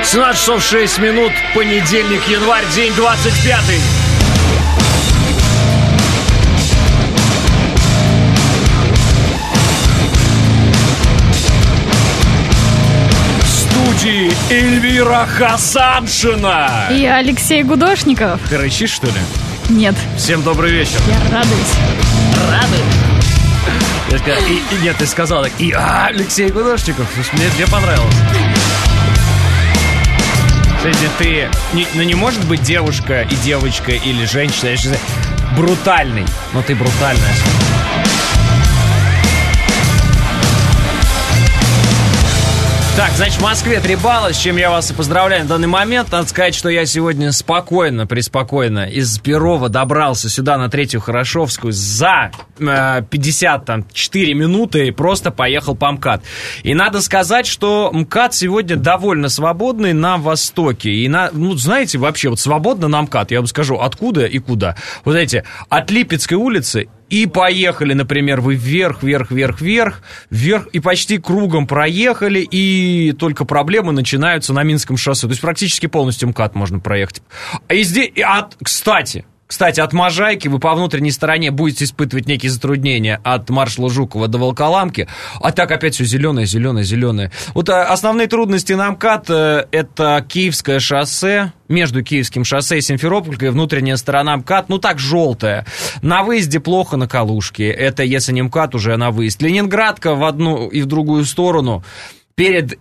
17 часов 6 минут, понедельник, январь, день 25-й. В студии Эльвира Хасаншина. И Алексей Гудошников. Ты рычишь, что ли? Нет. Всем добрый вечер. Я радуюсь. Нет, ты сказал так, Алексей Гудошников. Мне понравилось. Кстати, не может быть девушка и девочка или женщина, брутальный, но ты брутальная. Так, значит, в Москве 3 балла, с чем я вас и поздравляю на данный момент. Надо сказать, что я сегодня преспокойно из Перова добрался сюда на 3-ю Хорошевскую за 54 минуты и просто поехал по МКАД. И надо сказать, что МКАД сегодня довольно свободный на востоке. И знаете, вообще вот свободно на МКАД, я вам скажу, откуда и куда. Вот эти, от Липецкой улицы и поехали, например, вы вверх, и почти кругом проехали, и только проблемы начинаются на Минском шоссе. То есть практически полностью МКАД можно проехать. И здесь, Кстати, от Можайки вы по внутренней стороне будете испытывать некие затруднения от маршала Жукова до Волоколамки, а так опять все зеленое. Вот основные трудности на МКАД — это Киевское шоссе, между Киевским шоссе и Симферопольской, внутренняя сторона МКАД, так желтая. На выезде плохо на Калужке, это если не МКАД, уже на выезд. Ленинградка в одну и в другую сторону, перед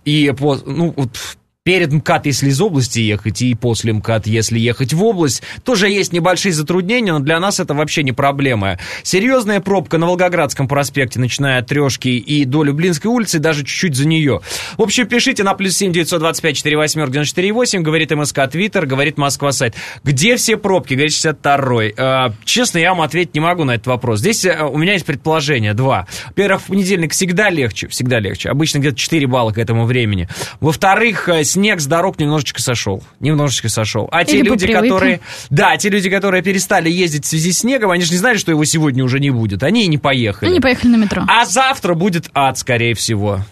МКАД, если из области ехать, и после МКАД, если ехать в область, тоже есть небольшие затруднения, но для нас это вообще не проблема. Серьезная пробка на Волгоградском проспекте, начиная от Трешки и до Люблинской улицы, даже чуть-чуть за нее. В общем, пишите на +7 925 48 94 8, говорит МСК Твиттер, говорит Москва сайт. Где все пробки, говорит 62-й. Честно, я вам ответить не могу на этот вопрос. Здесь у меня есть предположение, 2. Во-первых, в понедельник всегда легче. Обычно где-то 4 балла к этому времени. Во-вторых, снег с дорог немножечко сошел. А те люди, которые перестали ездить в связи с снегом, они же не знали, что его сегодня уже не будет. Они и не поехали. Они поехали на метро. А завтра будет ад, скорее всего.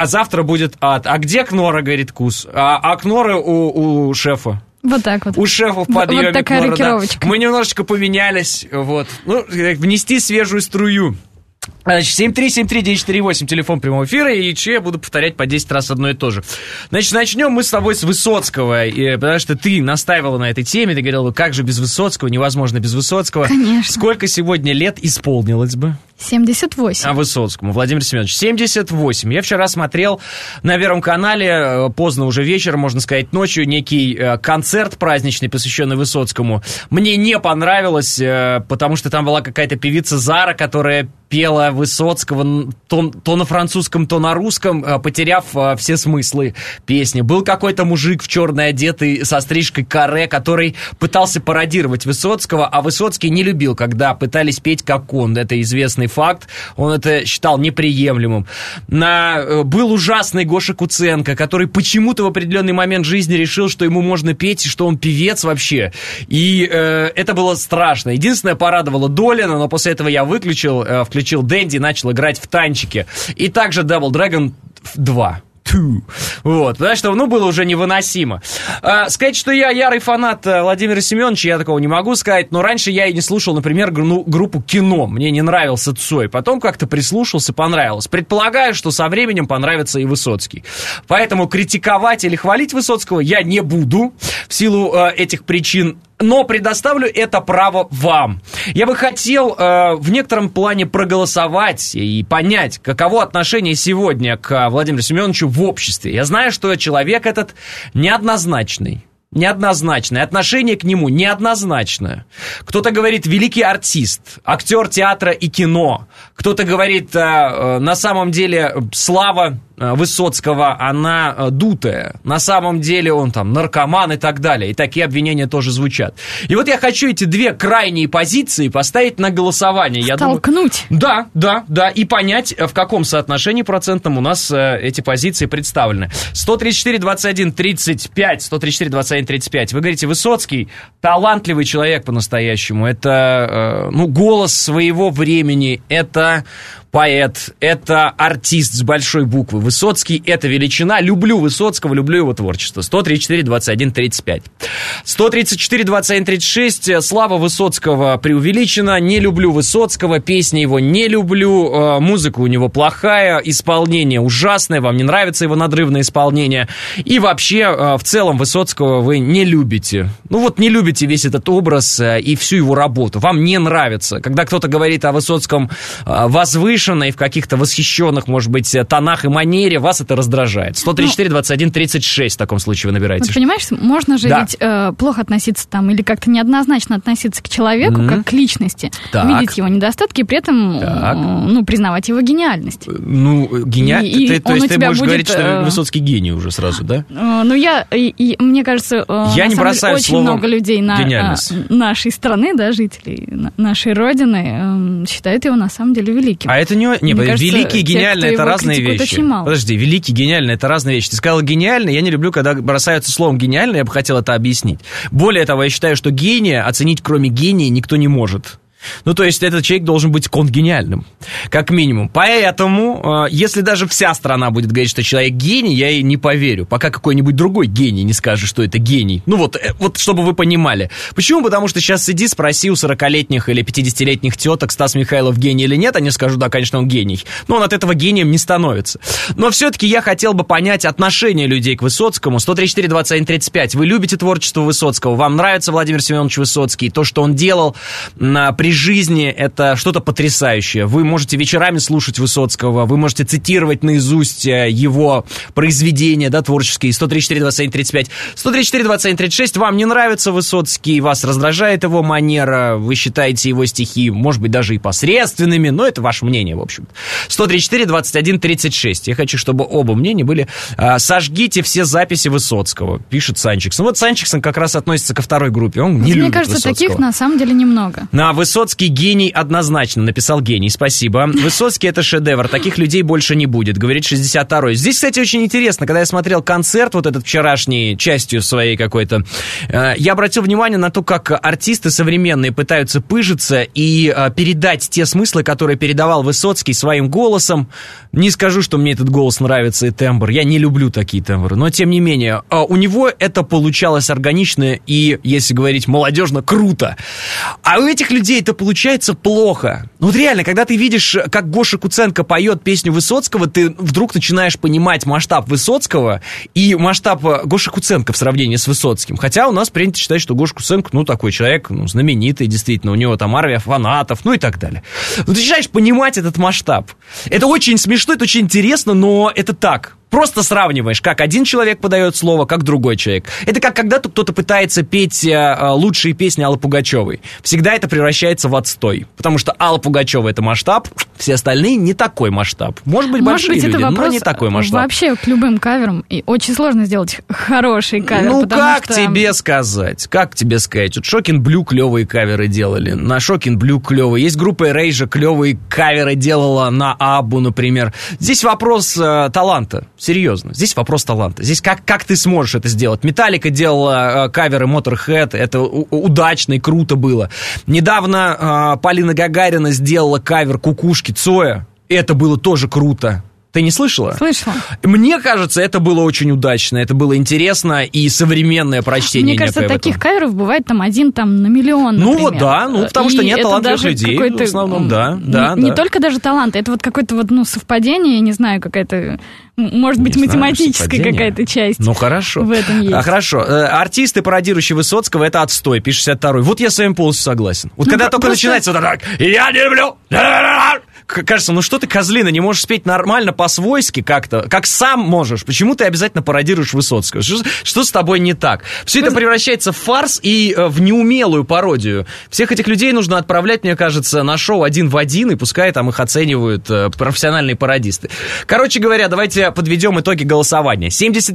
А где Кнора, говорит Кус? А Кнора у шефа. Вот так вот. У шефа в подъеме. Вот такая Кнора, рокировочка. Да. Мы немножечко поменялись. Вот. Внести свежую струю. Значит, 7373948, телефон прямого эфира, и я буду повторять по 10 раз одно и то же. Значит, начнем мы с тобой с Высоцкого, потому что ты настаивала на этой теме, ты говорила, как же без Высоцкого, невозможно без Высоцкого. Конечно. Сколько сегодня лет исполнилось бы? 78. А Высоцкому, Владимир Семенович, 78. Я вчера смотрел на Первом канале, поздно уже вечером, можно сказать, ночью, некий концерт праздничный, посвященный Высоцкому. Мне не понравилось, потому что там была какая-то певица Зара, которая пела Высоцкого то на французском, то на русском, потеряв все смыслы песни. Был какой-то мужик в черной одетый со стрижкой каре, который пытался пародировать Высоцкого, а Высоцкий не любил, когда пытались петь как он. Это известный факт. Он это считал неприемлемым. Был ужасный Гоша Куценко, который почему-то в определенный момент жизни решил, что ему можно петь, что он певец вообще. И это было страшно. Единственное, порадовало Долина, но после этого я включил Дэнди и начал играть в танчики. И также Double Dragon 2. Вот, потому что, было уже невыносимо. Сказать, что я ярый фанат Владимира Семеновича, я такого не могу сказать, но раньше я и не слушал, например, группу «Кино». Мне не нравился Цой, потом как-то прислушался, понравилось. Предполагаю, что со временем понравится и Высоцкий. Поэтому критиковать или хвалить Высоцкого я не буду в силу этих причин, но предоставлю это право вам. Я бы хотел в некотором плане проголосовать и понять, каково отношение сегодня к Владимиру Семеновичу в обществе. Я знаю, что человек этот неоднозначное отношение к нему неоднозначное. Кто-то говорит великий артист, актер театра и кино. Кто-то говорит на самом деле слава Высоцкого, она дутая. На самом деле он там наркоман и так далее. И такие обвинения тоже звучат. И вот я хочу эти две крайние позиции поставить на голосование. Столкнуть. Да. И понять, в каком соотношении процентном у нас эти позиции представлены. 134, 21, 35. 134, 21, 35. Вы говорите, Высоцкий талантливый человек по-настоящему. Это голос своего времени. Это поэт, это артист с большой буквы. Высоцкий — это величина. Люблю Высоцкого, люблю его творчество. 134-21-35. 134-21-36. Слава Высоцкого преувеличена. Не люблю Высоцкого, песни его не люблю, музыка у него плохая, исполнение ужасное, вам не нравится его надрывное исполнение. И вообще, в целом, Высоцкого вы не любите. Ну вот не любите весь этот образ и всю его работу. Вам не нравится. Когда кто-то говорит о Высоцком возвышенно и в каких-то восхищенных, может быть, тонах и манере, вас это раздражает. 134-21-36 в таком случае вы набираете. Вот, понимаешь, можно же ведь плохо относиться там или как-то неоднозначно относиться к человеку, как к личности, видеть его недостатки и при этом признавать его гениальность. Ну, гениальность. То есть ты можешь говорить, что Высоцкий гений уже сразу, да? Мне кажется, я не бросаю очень много людей нашей страны, да, жителей нашей родины, считают его на самом деле великим. А это не... великий и гениальный — это разные вещи. Подожди, великий, гениальный — это разные вещи. Ты сказала гениальный, я не люблю, когда бросаются словом гениальный, я бы хотел это объяснить. Более того, я считаю, что гения оценить кроме гения никто не может. Ну, то есть, этот человек должен быть конгениальным, как минимум. Поэтому, если даже вся страна будет говорить, что человек гений, я ей не поверю, пока какой-нибудь другой гений не скажет, что это гений. Ну, вот чтобы вы понимали. Почему? Потому что сейчас иди, спроси у 40-летних или 50-летних теток, Стас Михайлов гений или нет, они скажут, да, конечно, он гений. Но он от этого гением не становится. Но все-таки я хотел бы понять отношение людей к Высоцкому. 134-21-35. Вы любите творчество Высоцкого? Вам нравится Владимир Семенович Высоцкий? То, что он делал при жизни, это что-то потрясающее. Вы можете вечерами слушать Высоцкого, вы можете цитировать наизусть его произведения, да, творческие. 134-21-35. 134-21-36. Вам не нравится Высоцкий, вас раздражает его манера, вы считаете его стихи, может быть, даже и посредственными, но это ваше мнение, в общем. 134-21-36. Я хочу, чтобы оба мнения были. Сожгите все записи Высоцкого, пишет Санчиксон. Вот Санчиксон как раз относится ко второй группе. Он не любит Высоцкого. Мне кажется, таких на самом деле немного. Высоцкий гений однозначно, написал гений, спасибо. Высоцкий — это шедевр, таких людей больше не будет, говорит 62-й. Здесь, кстати, очень интересно, когда я смотрел концерт, вот этот вчерашний, частью своей какой-то, я обратил внимание на то, как артисты современные пытаются пыжиться и передать те смыслы, которые передавал Высоцкий своим голосом. Не скажу, что мне этот голос нравится и тембр, я не люблю такие тембры, но тем не менее, у него это получалось органично и, если говорить молодежно, круто. А у этих людей это получается плохо. Вот реально, когда ты видишь, как Гоша Куценко поет песню Высоцкого, ты вдруг начинаешь понимать масштаб Высоцкого и масштаб Гоши Куценко в сравнении с Высоцким. Хотя у нас принято считать, что Гоша Куценко, такой человек, знаменитый, действительно, у него там армия фанатов, и так далее. Но ты начинаешь понимать этот масштаб. Это очень смешно, это очень интересно, но это так. Просто сравниваешь, как один человек подает слово, как другой человек. Это как когда-то кто-то пытается петь лучшие песни Аллы Пугачевой. Всегда это превращается в отстой. Потому что Алла Пугачева — это масштаб, все остальные не такой масштаб. Может быть, большие люди, но не такой масштаб. Вообще к любым каверам. И очень сложно сделать хороший кавер. Тебе сказать? Как тебе сказать? Вот Шокин Блю клевые каверы делали. На Шокин Блю клевые. Есть группа Erasure, клевые каверы делала на Аббу, например. Здесь вопрос таланта. Серьезно, здесь вопрос таланта. Здесь как ты сможешь это сделать? Металлика делала каверы Motorhead, это удачно и круто было. Недавно Полина Гагарина сделала кавер Кукушки Цоя, это было тоже круто. Ты не слышала? Слышала. Мне кажется, это было очень удачно, это было интересно и современное прочтение. Мне кажется, таких каверов бывает один на миллион, например. Вот да, потому что нет талантливых людей, в основном, да. Не только даже талант, это вот какое-то совпадение, я не знаю, какая-то, может быть, математическая какая-то часть. Ну, хорошо. В этом есть. Хорошо. Артисты, пародирующие Высоцкого, это отстой, пишет 62-й. Вот я с вами полностью согласен. Вот когда только начинается вот так, я не люблю... Кажется, что ты, козлина, не можешь спеть нормально по-свойски как-то, как сам можешь. Почему ты обязательно пародируешь Высоцкого? Что с тобой не так? Все это превращается в фарс и в неумелую пародию. Всех этих людей нужно отправлять, мне кажется, на шоу один в один, и пускай там их оценивают профессиональные пародисты. Короче говоря, давайте подведем итоги голосования.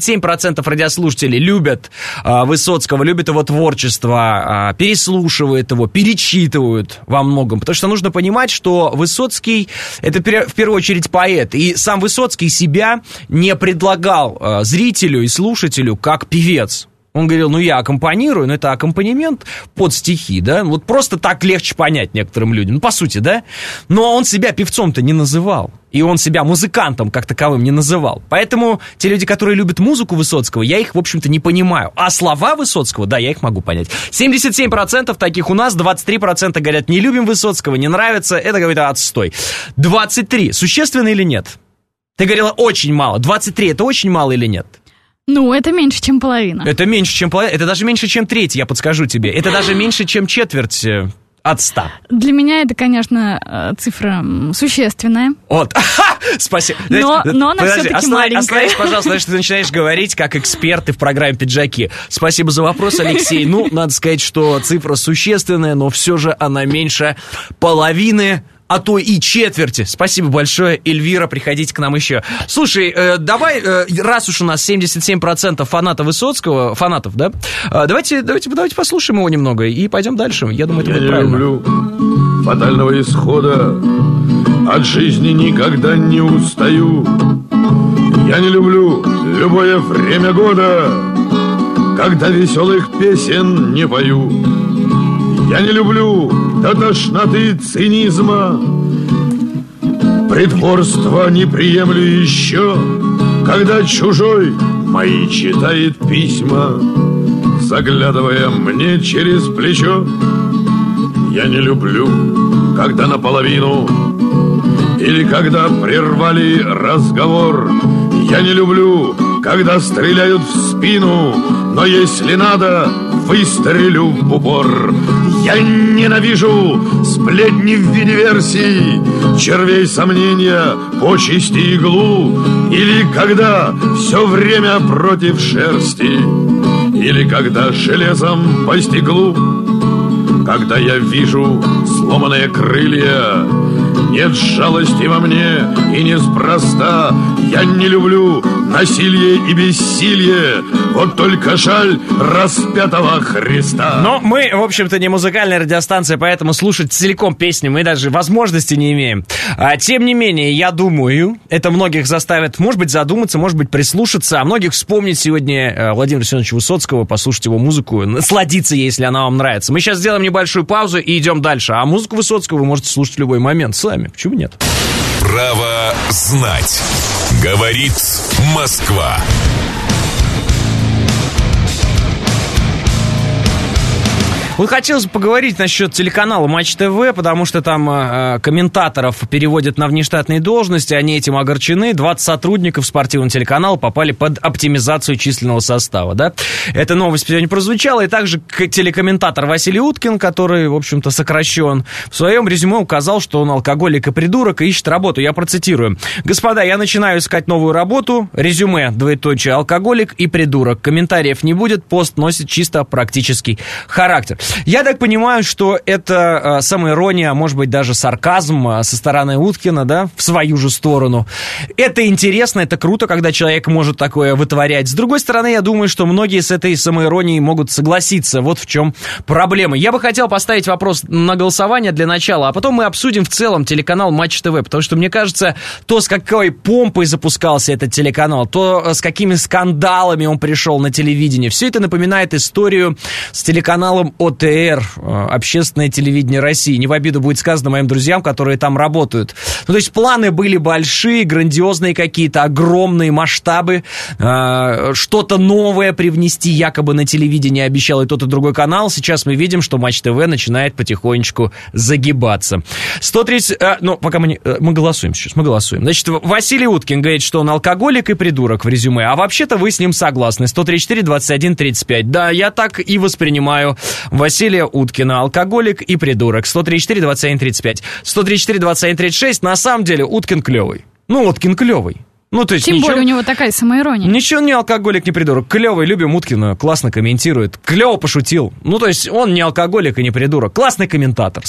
77% радиослушателей любят Высоцкого, любят его творчество, переслушивают его, перечитывают во многом. Потому что нужно понимать, что Высоцкий — это в первую очередь поэт. И сам Высоцкий себя не предлагал зрителю и слушателю как певец. Он говорил, я аккомпанирую, но это аккомпанемент под стихи, да? Вот просто так легче понять некоторым людям, по сути, да? Но он себя певцом-то не называл. И он себя музыкантом как таковым не называл. Поэтому те люди, которые любят музыку Высоцкого, я их, в общем-то, не понимаю. А слова Высоцкого, да, я их могу понять. 77% таких у нас, 23% говорят, не любим Высоцкого, не нравится, это какой-то отстой. 23%, существенно или нет? Ты говорила, очень мало. 23% это очень мало или нет? Это меньше, чем половина. Это меньше, чем половина. Это даже меньше, чем треть, я подскажу тебе. Это даже меньше, чем четверть от 100. Для меня это, конечно, цифра существенная. Вот. Спасибо. Но она все-таки маленькая. Остановись, пожалуйста, что ты начинаешь говорить как эксперты в программе «Пиджаки». Спасибо за вопрос, Алексей. Надо сказать, что цифра существенная, но все же она меньше половины, а то и четверти. Спасибо большое, Эльвира, приходите к нам еще. Слушай, давай, раз уж у нас 77% фанатов Высоцкого, фанатов, да, давайте послушаем его немного и пойдем дальше. Я думаю, это будет правильно. Я не люблю фатального исхода, от жизни никогда не устаю. Я не люблю любое время года, когда веселых песен не пою. Я не люблю до тошноты цинизма, притворства не приемлю еще, когда чужой мои читает письма, заглядывая мне через плечо. Я не люблю, когда наполовину или когда прервали разговор. Я не люблю, когда стреляют в спину, но если надо, выстрелю в упор. Я ненавижу сплетни в виде версий, червей сомнения, почести иглу, или когда все время против шерсти, или когда железом по стеклу. Когда я вижу сломанные крылья, нет жалости во мне и неспроста. Я не люблю насилие и бессилие, вот только жаль распятого Христа. Но мы, в общем-то, не музыкальная радиостанция, поэтому слушать целиком песни мы даже возможности не имеем. Тем не менее, я думаю, это многих заставит, может быть, задуматься, может быть, прислушаться, а многих вспомнить сегодня Владимира Семеновича Высоцкого, послушать его музыку, насладиться, если она вам нравится. Мы сейчас сделаем небольшую паузу и идем дальше. А музыку Высоцкого вы можете слушать в любой момент сами. Почему нет? Право знать. Говорит Москва. Вот хотелось бы поговорить насчет телеканала Матч ТВ, потому что там комментаторов переводят на внештатные должности, они этим огорчены. 20 сотрудников спортивного телеканала попали под оптимизацию численного состава, да? Эта новость сегодня прозвучала, и также телекомментатор Василий Уткин, который, в общем-то, сокращен, в своем резюме указал, что он алкоголик и придурок и ищет работу. Я процитирую. «Господа, я начинаю искать новую работу. Резюме, двоеточие, алкоголик и придурок. Комментариев не будет, пост носит чисто практический характер». Я так понимаю, что это самоирония, может быть, даже сарказм со стороны Уткина, да, в свою же сторону. Это интересно, это круто, когда человек может такое вытворять. С другой стороны, я думаю, что многие с этой самоиронией могут согласиться. Вот в чем проблема. Я бы хотел поставить вопрос на голосование для начала, а потом мы обсудим в целом телеканал Матч ТВ, потому что, мне кажется, то, с какой помпой запускался этот телеканал, то, с какими скандалами он пришел на телевидение, все это напоминает историю с телеканалом ОТР, общественное телевидение России. Не в обиду будет сказано моим друзьям, которые там работают. То есть планы были большие, грандиозные какие-то, огромные масштабы. Что-то новое привнести якобы на телевидение обещал и тот, и другой канал. Сейчас мы видим, что Матч ТВ начинает потихонечку загибаться. 130... пока мы голосуем сейчас, мы голосуем. Значит, Василий Уткин говорит, что он алкоголик и придурок в резюме. А вообще-то вы с ним согласны. 134-21-35. Да, я так и воспринимаю Василия Уткина, алкоголик и придурок. 134-21-35. 134-21-36. На самом деле Уткин клевый. Уткин клевый. То есть тем более у него такая самоирония. Ничего не алкоголик, не придурок. Клевый, любим Уткина, классно комментирует. Клево пошутил. То есть он не алкоголик и не придурок. Классный комментатор.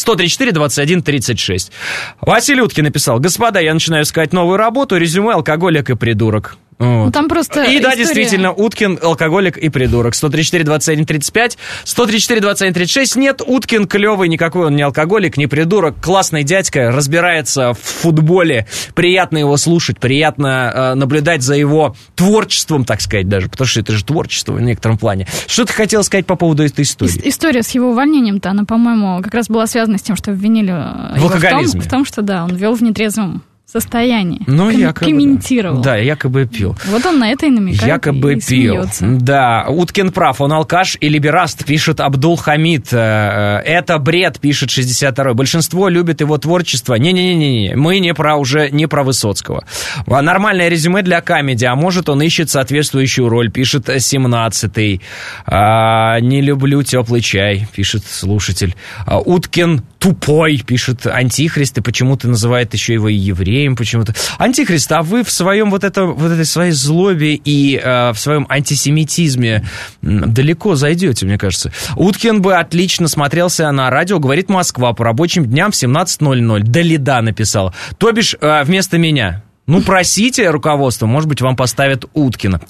134-21-36. Василий Уткин написал: господа, я начинаю искать новую работу. Резюме алкоголик и придурок. Вот. Ну, там просто и да, история... действительно, Уткин алкоголик и придурок. 134, 21, 35, 134, 21, 36. Нет, Уткин клевый, никакой он не алкоголик, не придурок. Классный дядька, разбирается в футболе. Приятно его слушать, приятно наблюдать за его творчеством, так сказать, даже. Потому что это же творчество в некотором плане. Что ты хотел сказать по поводу этой истории? История с его увольнением-то, она, по-моему, как раз была связана с тем, что обвинили его в том, что да, он вел в нетрезвом состоянии. Ну, якобы. Комментировал. Да, якобы пил. Вот он на это и намекает. Якобы и пил. Смеется. Да, Уткин прав, он алкаш и либераст, пишет Абдул-Хамид. Это бред, пишет 62-й. Большинство любит его творчество. Не-не-не, мы не про Высоцкого. Нормальное резюме для комедии, а может он ищет соответствующую роль, пишет 17-й. Не люблю теплый чай, пишет слушатель. Уткин тупой, пишет Антихрист, и почему-то называет еще его и евреем почему-то. Антихрист, а вы в своем вот этой своей злобе и в своем антисемитизме далеко зайдете, мне кажется. Уткин бы отлично смотрелся на радио «Говорит Москва» по рабочим дням в 17:00. Далида написал. То бишь, вместо меня. Ну, просите руководство, может быть, вам поставят Уткина.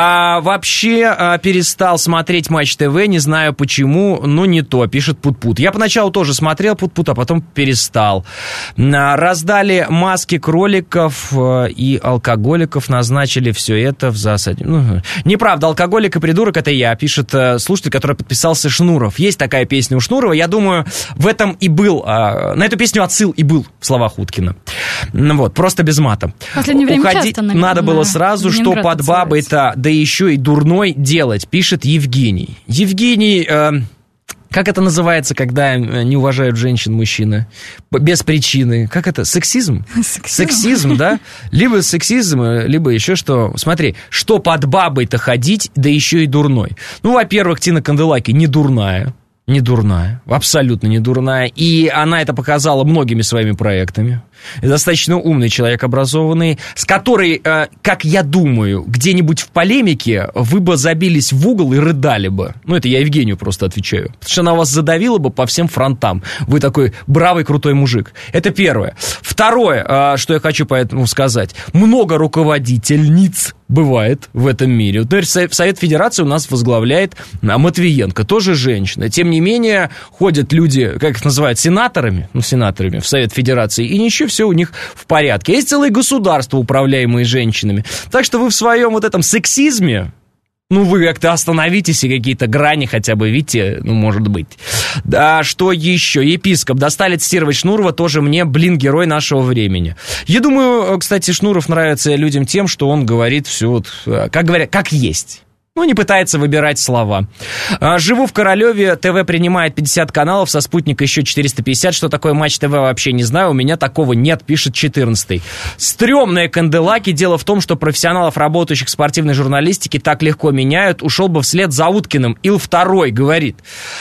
Вообще перестал смотреть Матч ТВ, не знаю почему, но не то, пишет Пут-Пут. Я поначалу тоже смотрел Пут-Пут, а потом перестал. Раздали маски кроликов и алкоголиков, назначили все это в засаде. Неправда, алкоголик и придурок — это я, пишет слушатель, который подписался Шнуров. Есть такая песня у Шнурова, я думаю, в этом и был, на эту песню отсыл и был в словах Уткина. Вот, просто без мата. Уходить надо было сразу, что под бабой-то, да еще и дурной делать, пишет Евгений. Евгений, как это называется, когда не уважают женщин мужчины? Без причины. Как это? Сексизм? Сексизм, да? Либо сексизм, либо еще что. Смотри, что под бабой-то ходить, да еще и дурной. Ну, во-первых, Тина Канделаки не дурная. Не дурная, абсолютно не дурная. И она это показала многими своими проектами. Достаточно умный человек, образованный, с которой, как я думаю, где-нибудь в полемике вы бы забились в угол и рыдали бы. Ну, это я Евгению просто отвечаю. Потому что она вас задавила бы по всем фронтам. Вы такой бравый, крутой мужик. Это первое. Второе, что я хочу поэтому сказать. Много руководительниц бывает в этом мире. Вот, например, Совет Федерации у нас возглавляет Матвиенко, тоже женщина. Тем не менее, ходят люди, как их называют, сенаторами в Совет Федерации, и ничего, все у них в порядке. Есть целые государства, управляемые женщинами. Так что вы в своем вот этом сексизме, вы как-то остановитесь и какие-то грани хотя бы видите, может быть. Да, что еще? Епископ. Достали цитировать Шнурова, тоже мне, герой нашего времени. Я думаю, кстати, Шнуров нравится людям тем, что он говорит все вот, как есть. Не пытается выбирать слова. Живу в Королеве, ТВ принимает 50 каналов, со спутника еще 450. Что такое Матч ТВ, вообще не знаю, у меня такого нет, пишет 14-й. Стрёмные Канделаки. Дело в том, что профессионалов, работающих в спортивной журналистике, так легко меняют. Ушел бы вслед за Уткиным. Ил-2 говорит.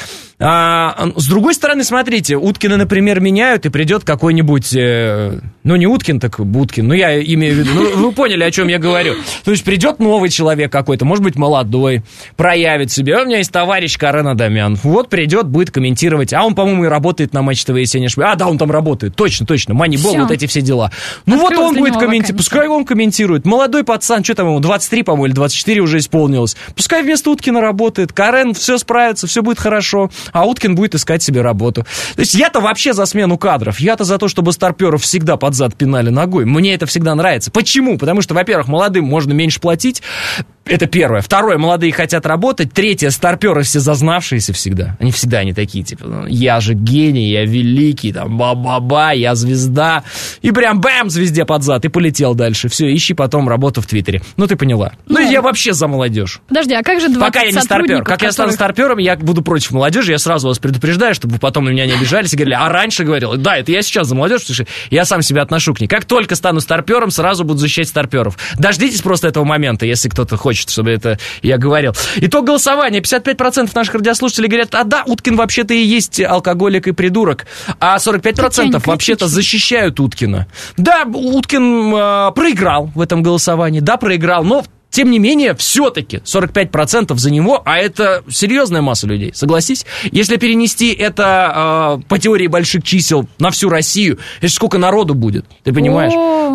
С другой стороны, смотрите, Уткина, например, меняют, и придет какой-нибудь, не Уткин, так Будкин, я имею в виду, вы поняли, о чем я говорю. То есть придет новый человек какой-то, может быть, молодой, проявит себя. У меня есть товарищ Карен Адамян, вот придет, будет комментировать, он, по-моему, и работает на Матч ТВ, если я не ошибаюсь. Да, он там работает, точно, Манибол, вот эти все дела. Вот он будет комментировать, пускай он комментирует. Молодой пацан, что там ему, 23, по-моему, или 24 уже исполнилось. Пускай вместо Уткина работает, Карен все справится, все будет хорошо. А Уткин будет искать себе работу. То есть я-то вообще за смену кадров. Я-то за то, чтобы старперов всегда под зад пинали ногой. Мне это всегда нравится. Почему? Потому что, во-первых, молодым можно меньше платить. Это первое. Второе, молодые хотят работать. Третье, старперы все зазнавшиеся всегда. Они всегда не такие, я же гений, я великий, ба-ба-ба, я звезда. И прям бэм, звезде под зад, и полетел дальше. Все, ищи потом работу в Твиттере. Ты поняла. Я вообще за молодежь. Подожди, а как же 20 Пока я не старпер. Как я стану старпером, я буду против молодежи. Я сразу вас предупреждаю, чтобы вы потом на меня не обижались и говорили, раньше говорил. Да, это я сейчас за молодежь, потому что я сам себя отношу к ней. Как только стану старпером, сразу буду защищать старперов. Дождитесь просто этого момента, если кто-то хочет, чтобы это я говорил. Итог голосования. 55% наших радиослушателей говорят, да, Уткин вообще-то и есть алкоголик и придурок. А 45% вообще-то защищают Уткина. Да, Уткин проиграл в этом голосовании. Да, проиграл, но Тем не менее, все-таки 45% за него, а это серьезная масса людей, согласись? Если перенести это по теории больших чисел на всю Россию, это сколько народу будет, ты понимаешь?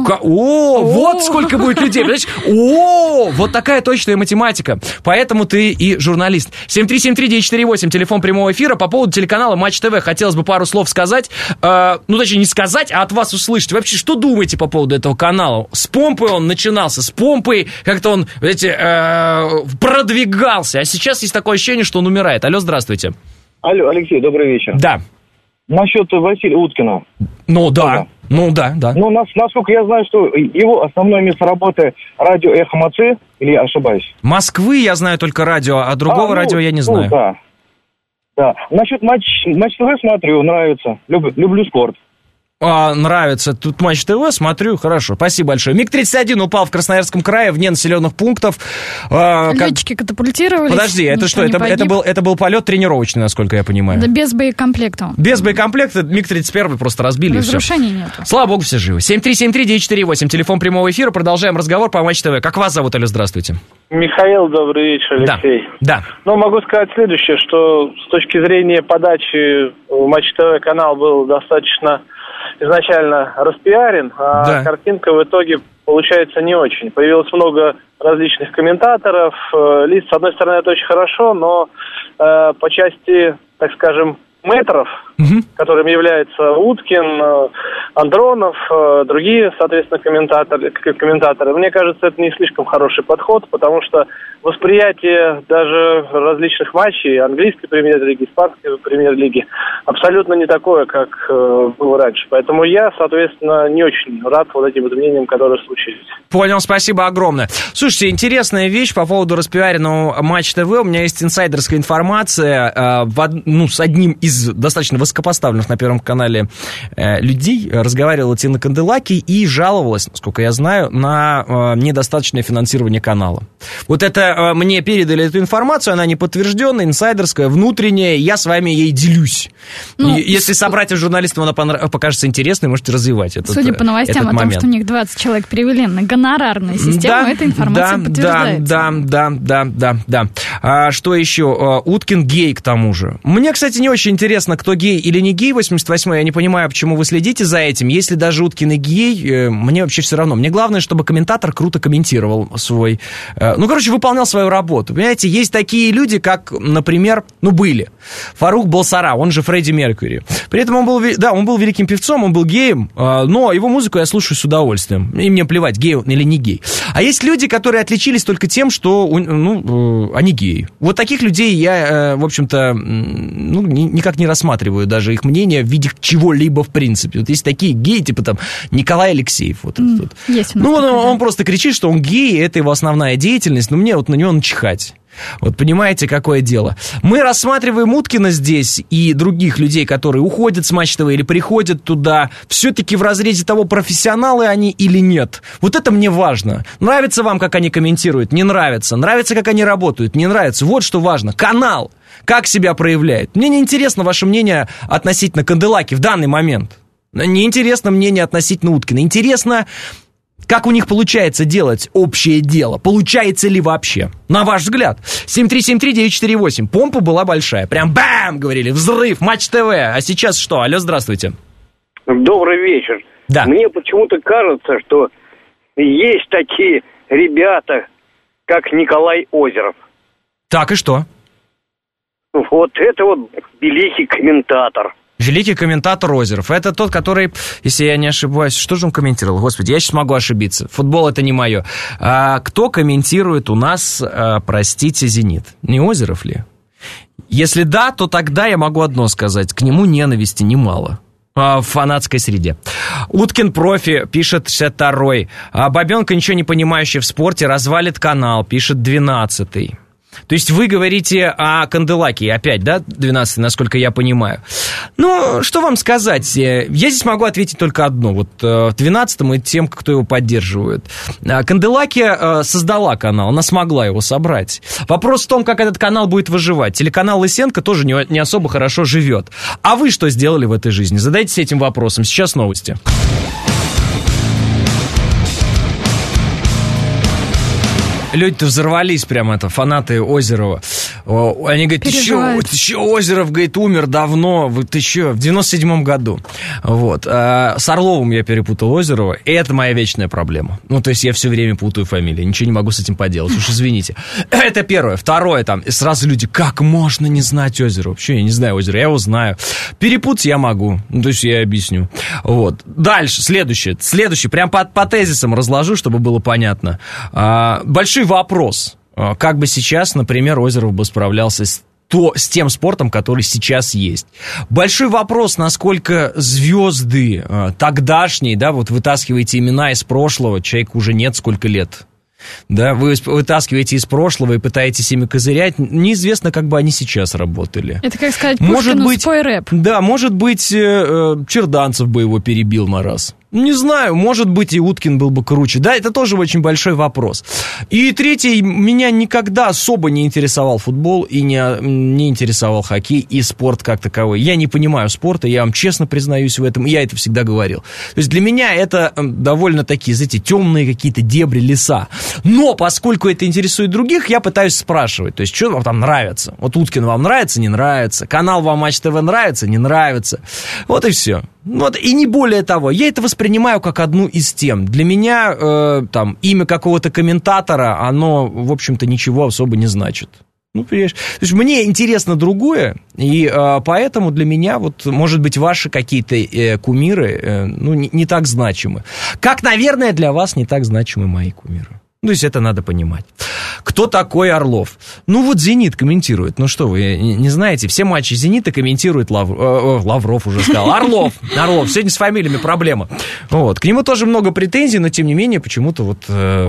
Вот сколько будет людей, понимаешь? Вот такая точная математика. Поэтому ты и журналист. 7373948, телефон прямого эфира. По поводу телеканала Матч ТВ хотелось бы пару слов сказать. Точнее, не сказать, а от вас услышать. Вы вообще что думаете по поводу этого канала? С помпой он начинался, с помпой как-то он, продвигался. А сейчас есть такое ощущение, что он умирает. Алло, здравствуйте. Алло, Алексей, добрый вечер. Да. Насчет Василия Уткина. Да. Насколько я знаю, что его основное место работы радио «Эхо Москвы», или я ошибаюсь? Москвы я знаю только радио, а другого радио я не знаю. Да. Насчет Матч ТВ смотрю, нравится. Люблю спорт. Нравится. Тут Матч ТВ, смотрю, хорошо. Спасибо большое. МиГ-31 упал в Красноярском крае вне населенных пунктов. Летчики катапультировались. Подожди, это что? Это был полет тренировочный, насколько я понимаю. Да без боекомплекта. Без боекомплекта МиГ-31 просто разбили. Разрушений нет. Слава богу, все живы. 7373948, телефон прямого эфира. Продолжаем разговор по Матч ТВ. Как вас зовут, Алло, здравствуйте. Михаил, добрый вечер, Алексей. Да. Могу сказать следующее, что с точки зрения подачи Матч ТВ канал был достаточно изначально распиарен, а картинка в итоге получается не очень. Появилось много различных комментаторов. Лиц, с одной стороны, это очень хорошо, но по части, так скажем, мэтров, которым являются Уткин, Андронов, другие, соответственно, комментаторы. Мне кажется, это не слишком хороший подход, потому что восприятие даже различных матчей английской премьер-лиги, испанской премьер-лиги абсолютно не такое, как было раньше. Поэтому я, соответственно, не очень рад вот этим изменениям, которые случились. Понял, спасибо огромное. Слушайте, интересная вещь по поводу распиаренного Матч ТВ. У меня есть инсайдерская информация. С одним из достаточно высокопоставленных на Первом канале людей разговаривала Тина Канделаки и жаловалась, насколько я знаю, на недостаточное финансирование канала. Вот это мне передали эту информацию, она не подтвержденная, инсайдерская, внутренняя, я с вами ей делюсь. Если собратьям журналистам она покажется интересной, можете развивать этот момент. Судя по новостям о том, что у них 20 человек перевели на гонорарную систему, эта информация подтверждается. Да. Что еще? Уткин гей, к тому же. Мне, кстати, не очень интересно, кто гей или не гей, 88-й, я не понимаю, почему вы следите за этим. Если даже Уткин и гей, мне вообще все равно. Мне главное, чтобы комментатор круто комментировал свой... выполнял свою работу. Понимаете, есть такие люди, как, например, были. Фарух Балсара, он же Фредди Меркьюри. При этом он был великим певцом, он был геем, но его музыку я слушаю с удовольствием. И мне плевать, гей он или не гей. А есть люди, которые отличились только тем, что они геи. Вот таких людей я, в общем-то, никак не рассматриваю даже их мнение в виде чего-либо в принципе. Вот есть такие геи, типа там Николай Алексеев. Он просто кричит, что он гей, это его основная деятельность, но мне вот на него начихать. Вот понимаете, какое дело. Мы рассматриваем Уткина здесь и других людей, которые уходят с Матч ТВ или приходят туда, все-таки в разрезе того, профессионалы они или нет. Вот это мне важно. Нравится вам, как они комментируют? Не нравится. Нравится, как они работают? Не нравится. Вот что важно. Канал. Как себя проявляет? Мне не интересно ваше мнение относительно Канделаки в данный момент. Не интересно мнение относительно Уткина. Интересно, как у них получается делать общее дело? Получается ли вообще? На ваш взгляд. 7373948. Помпа была большая. Прям бам! Говорили. Взрыв. Матч ТВ. А сейчас что? Алло, здравствуйте. Добрый вечер. Да. Мне почему-то кажется, что есть такие ребята, как Николай Озеров. Так, и что? Вот это вот великий комментатор. Великий комментатор Озеров. Это тот, который, если я не ошибаюсь, что же он комментировал? Господи, я сейчас могу ошибиться. Футбол это не мое. Кто комментирует у нас, простите, «Зенит»? Не Озеров ли? Если да, то тогда я могу одно сказать. К нему ненависти немало. В фанатской среде. Уткин профи, пишет 62-й. Бабенка, ничего не понимающий в спорте, развалит канал, пишет 12-й. То есть вы говорите о Канделаке опять, да, 12-й, насколько я понимаю. Что вам сказать? Я здесь могу ответить только одно. Вот 12-м и тем, кто его поддерживает. Канделаки создала канал, она смогла его собрать. Вопрос в том, как этот канал будет выживать. Телеканал Лысенко тоже не особо хорошо живет. А вы что сделали в этой жизни? Задайтесь этим вопросом. Сейчас новости. люди-то взорвались прямо, фанаты Озерова. Они говорят, ты что, Озеров, говорит, умер давно, ты что, в 97-м году. Вот. С Орловым я перепутал Озерова, и это моя вечная проблема. Ну, то есть я все время путаю фамилии, ничего не могу с этим поделать, уж извините. Это первое. Второе, и сразу люди, как можно не знать Озерова? Вообще, я не знаю Озерова, я его знаю. Перепутать я могу, то есть я объясню. Вот. Дальше, следующее, прям по тезисам разложу, чтобы было понятно. Большой вопрос. Как бы сейчас, например, Озеров бы справлялся с тем спортом, который сейчас есть. Большой вопрос, насколько звезды тогдашние, да, вот вытаскиваете имена из прошлого, человеку уже нет сколько лет. Да, вы вытаскиваете из прошлого и пытаетесь ими козырять. Неизвестно, как бы они сейчас работали. Это, как сказать, Пушкину спой рэп. Да, может быть, Черданцев бы его перебил на раз. Не знаю, может быть, и Уткин был бы круче. Да, это тоже очень большой вопрос. И третий, меня никогда особо не интересовал футбол и не интересовал хоккей и спорт как таковой. Я не понимаю спорта, я вам честно признаюсь в этом, я это всегда говорил. То есть для меня это довольно такие, знаете, темные какие-то дебри, леса. Но поскольку это интересует других, я пытаюсь спрашивать. То есть, что вам там нравится? Вот Уткин вам нравится, не нравится? Канал вам Матч ТВ нравится, не нравится? Вот и все. Вот, и не более того, я это воспринимаю как одну из тем. Для меня имя какого-то комментатора, оно, в общем-то, ничего особо не значит. Ну, понимаешь? То есть мне интересно другое, и поэтому для меня, вот, может быть, ваши какие-то кумиры, не так значимы. Как, наверное, для вас не так значимы мои кумиры. То есть это надо понимать. Кто такой Орлов? Ну вот «Зенит» комментирует. Ну что вы, не знаете? Все матчи «Зенита» комментирует Лавров уже сказал. Орлов. Сегодня с фамилиями проблема. Вот. К нему тоже много претензий, но тем не менее почему-то вот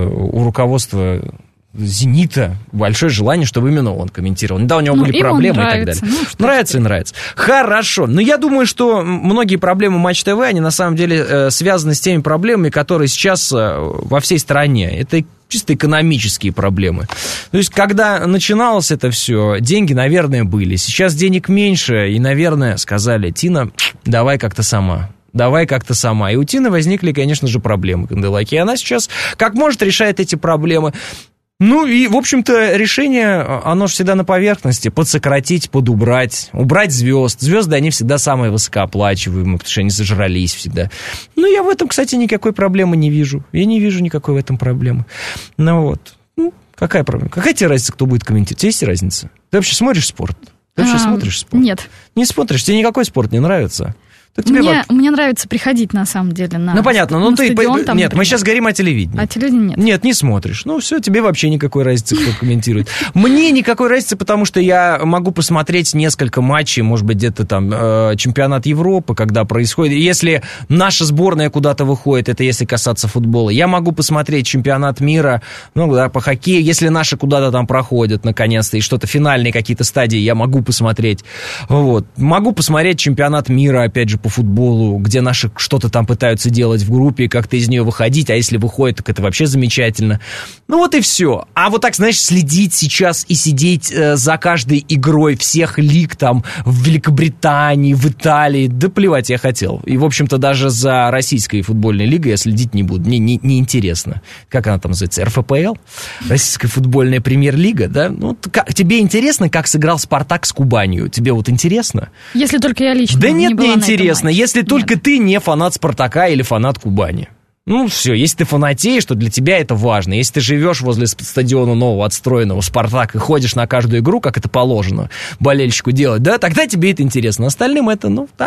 у руководства «Зенита» большое желание, чтобы именно он комментировал. Да, у него были проблемы и так далее. Нравится и нравится. Хорошо. Но я думаю, что многие проблемы Матч ТВ, они на самом деле связаны с теми проблемами, которые сейчас во всей стране. Это чисто экономические проблемы. То есть, когда начиналось это все, деньги, наверное, были. Сейчас денег меньше, и, наверное, сказали: Тина, давай как-то сама. И у Тины возникли, конечно же, проблемы, Канделаки. И она сейчас, как может, решает эти проблемы. Ну и, в общем-то, решение, оно же всегда на поверхности. Подсократить, подубрать, убрать звезд. Звезды, они всегда самые высокооплачиваемые, потому что они зажрались всегда. Ну, я в этом, кстати, никакой проблемы не вижу. Я не вижу никакой в этом проблемы. Ну вот. Какая проблема? Какая тебе разница, кто будет комментировать? Есть разница? Ты вообще смотришь спорт? Смотришь спорт? Нет. Не смотришь? Тебе никакой спорт не нравится? Мне нравится приходить, на самом деле, на понятно, но ты... стадион, там, нет, мы сейчас говорим о телевидении. А телевидение нет. Нет, не смотришь. Ну, все, тебе вообще никакой разницы, кто комментирует. Мне никакой разницы, потому что я могу посмотреть несколько матчей, может быть, где-то там чемпионат Европы, когда происходит. Если наша сборная куда-то выходит, это если касаться футбола, я могу посмотреть чемпионат мира, по хоккею, если наши куда-то там проходят, наконец-то, и что-то, финальные какие-то стадии я могу посмотреть. Вот. Могу посмотреть чемпионат мира, опять же, по футболу, где наши что-то там пытаются делать в группе, как-то из нее выходить, а если выходит, так это вообще замечательно. Ну вот и все. А вот так, знаешь, следить сейчас и сидеть за каждой игрой всех лиг там в Великобритании, в Италии, да плевать я хотел. И, в общем-то, даже за российской футбольной лигой я следить не буду. Мне не интересно. Как она там называется? РФПЛ? Российская футбольная премьер-лига, да? Ну, тебе интересно, как сыграл «Спартак» с Кубанью? Тебе вот интересно? Если только я лично да нет, не была мне интересно, если только Нет. ты не фанат «Спартака» или фанат Кубани. Ну, все, если ты фанатеешь, то для тебя это важно. Если ты живешь возле стадиона нового, отстроенного «Спартак», и ходишь на каждую игру, как это положено болельщику делать, да, тогда тебе это интересно. Остальным это,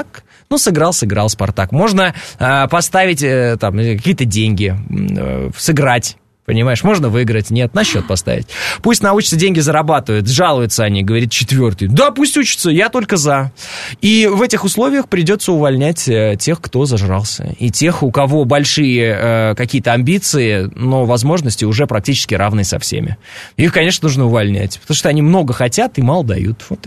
сыграл «Спартак». Можно поставить там какие-то деньги, сыграть. Понимаешь, можно выиграть, нет, на счет поставить. Пусть научатся деньги зарабатывать, жалуются они, говорит четвертый. Да, пусть учатся, я только за. И в этих условиях придется увольнять тех, кто зажрался. И тех, у кого большие какие-то амбиции, но возможности уже практически равны со всеми. Их, конечно, нужно увольнять, потому что они много хотят и мало дают. Вот и все.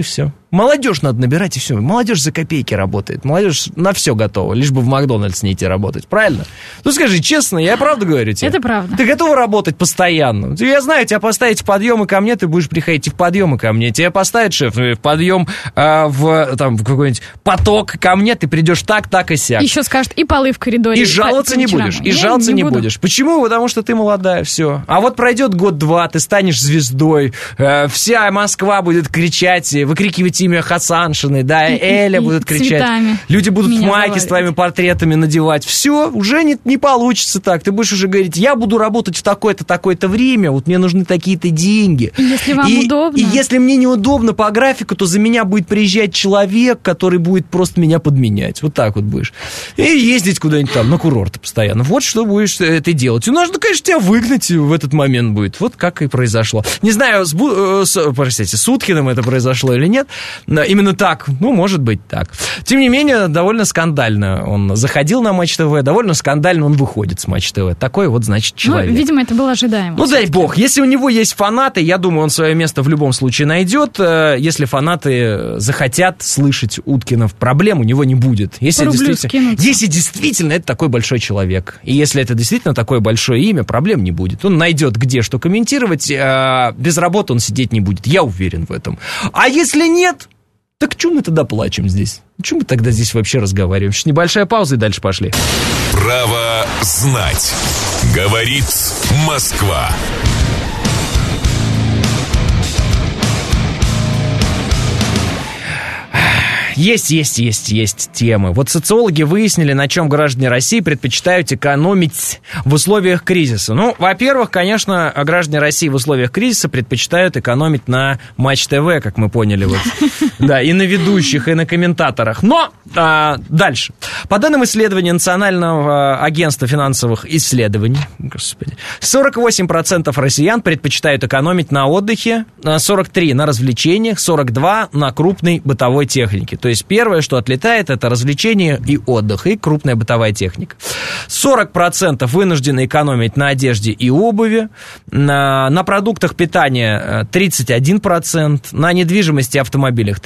Молодежь надо набирать, и все. Молодежь за копейки работает. Молодежь на все готова, лишь бы в Макдональдс не идти работать. Правильно? Ну, скажи честно, я правду говорю тебе? Это правда. Ты готова работать постоянно? Я знаю, тебя поставить в подъемы ко мне, ты будешь приходить и в подъемы ко мне. Тебя поставит шеф в подъем в какой-нибудь поток ко мне, ты придешь так и сяк. Еще скажет, и полы в коридоре. И жаловаться не будешь. И жаловаться не будешь. Почему? Потому что ты молодая, все. А вот пройдет год-два, ты станешь звездой, вся Москва будет кричать, выкрикивать имя Хасаншины, да, Эля будут кричать. Цветами. Люди будут Меня майки завалит. с твоими портретами надевать. Все, уже не получится так. Ты будешь уже говорить, я буду работать в такое-то время, вот мне нужны такие-то деньги. И если вам удобно. И если мне неудобно по графику, то за меня будет приезжать человек, который будет просто меня подменять. Вот так вот будешь. И ездить куда-нибудь там, на курорты постоянно. Вот что будешь ты делать. И нужно, конечно, тебя выгнать в этот момент будет. Вот как и произошло. Не знаю, с Уткиным это произошло или нет. Именно так. Ну, может быть, так. Тем не менее, довольно скандально он заходил на Матч ТВ, довольно скандально он выходит с Матч ТВ. Такой вот, значит, человек. Ну, видимо, это было ожидаемо. Ну, дай бог. Если у него есть фанаты, я думаю, он свое место в любом случае найдет. Если фанаты захотят слышать Уткина, проблем у него не будет. Если действительно это такой большой человек. И если это действительно такое большое имя, проблем не будет. Он найдет, где что комментировать. Без работы он сидеть не будет. Я уверен в этом. А если нет, так чего мы тогда плачем здесь? Чего мы тогда здесь вообще разговариваем? Сейчас небольшая пауза и дальше пошли. Право знать. Говорит Москва. Есть темы. Вот социологи выяснили, на чем граждане России предпочитают экономить в условиях кризиса. Ну, во-первых, конечно, граждане России в условиях кризиса предпочитают экономить на Матч ТВ, как мы поняли. Вот. Да, и на ведущих, и на комментаторах. Но дальше. По данным исследования Национального агентства финансовых исследований, 48% россиян предпочитают экономить на отдыхе, 43% на развлечениях, 42% на крупной бытовой технике. То есть первое, что отлетает, это развлечение и отдых, и крупная бытовая техника. 40% вынуждены экономить на одежде и обуви, на продуктах питания 31%, на недвижимости и автомобилях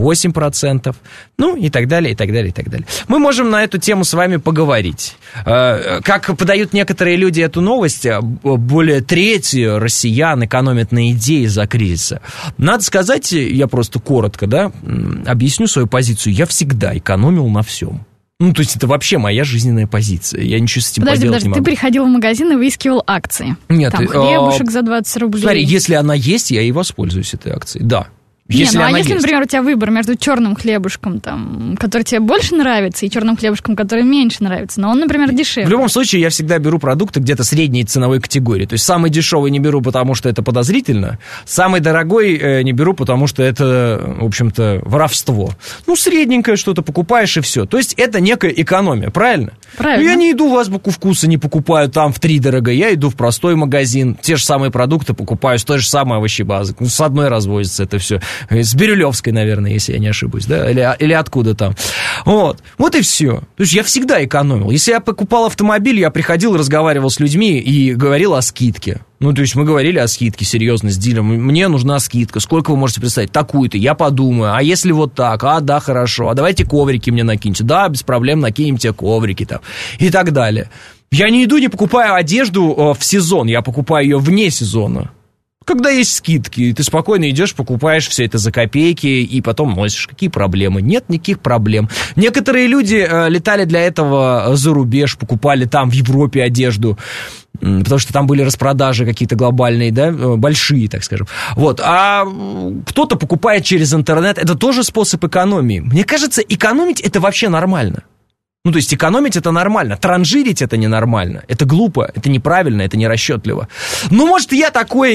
38%, ну и так далее, и так далее, и так далее. Мы можем на эту тему с вами поговорить. Как подают некоторые люди эту новость, более трети россиян экономят на еде из-за кризиса. Надо сказать, я просто коротко, да, объясню свою позицию. Я всегда экономил на всем. Ну, то есть это вообще моя жизненная позиция. Я ничего с этим поделать не могу. Ты приходил в магазин и выискивал акции. Нет. Там хлебушек за 20 рублей. Смотри, если она есть, я и воспользуюсь этой акцией. Да. Если например, у тебя выбор между черным хлебушком, там, который тебе больше нравится, и черным хлебушком, который меньше нравится, но он, например, дешевле. В любом случае, я всегда беру продукты где-то средней ценовой категории. То есть самый дешевый не беру, потому что это подозрительно, самый дорогой не беру, потому что это, в общем-то, воровство. Ну, средненькое что-то покупаешь, и все. То есть это некая экономия, правильно? Правильно. Ну, я не иду в Азбуку вкуса, не покупаю там втридорога, я иду в простой магазин, те же самые продукты покупаю с той же самой овощебазы. Ну, с одной развозится это все. С Бирюлевской, наверное, если я не ошибусь, да, или откуда там. Вот и все. То есть я всегда экономил. Если я покупал автомобиль, я приходил, разговаривал с людьми и говорил о скидке. Ну, то есть мы говорили о скидке, серьезно, с дилем. Мне нужна скидка. Сколько вы можете представить? Такую-то. Я подумаю. А если вот так? А, да, хорошо. А давайте коврики мне накиньте. Да, без проблем накинем тебе коврики там. И так далее. Я не иду, не покупаю одежду в сезон. Я покупаю ее вне сезона. Когда есть скидки, ты спокойно идешь, покупаешь все это за копейки и потом носишь. Какие проблемы? Нет никаких проблем. Некоторые люди летали для этого за рубеж, покупали там в Европе одежду, потому что там были распродажи какие-то глобальные, да, большие, так скажем. Вот. А кто-то покупает через интернет. Это тоже способ экономии. Мне кажется, экономить это вообще нормально. Ну, то есть экономить это нормально, транжирить это ненормально, это глупо, это неправильно, это нерасчетливо. Ну, может, я такой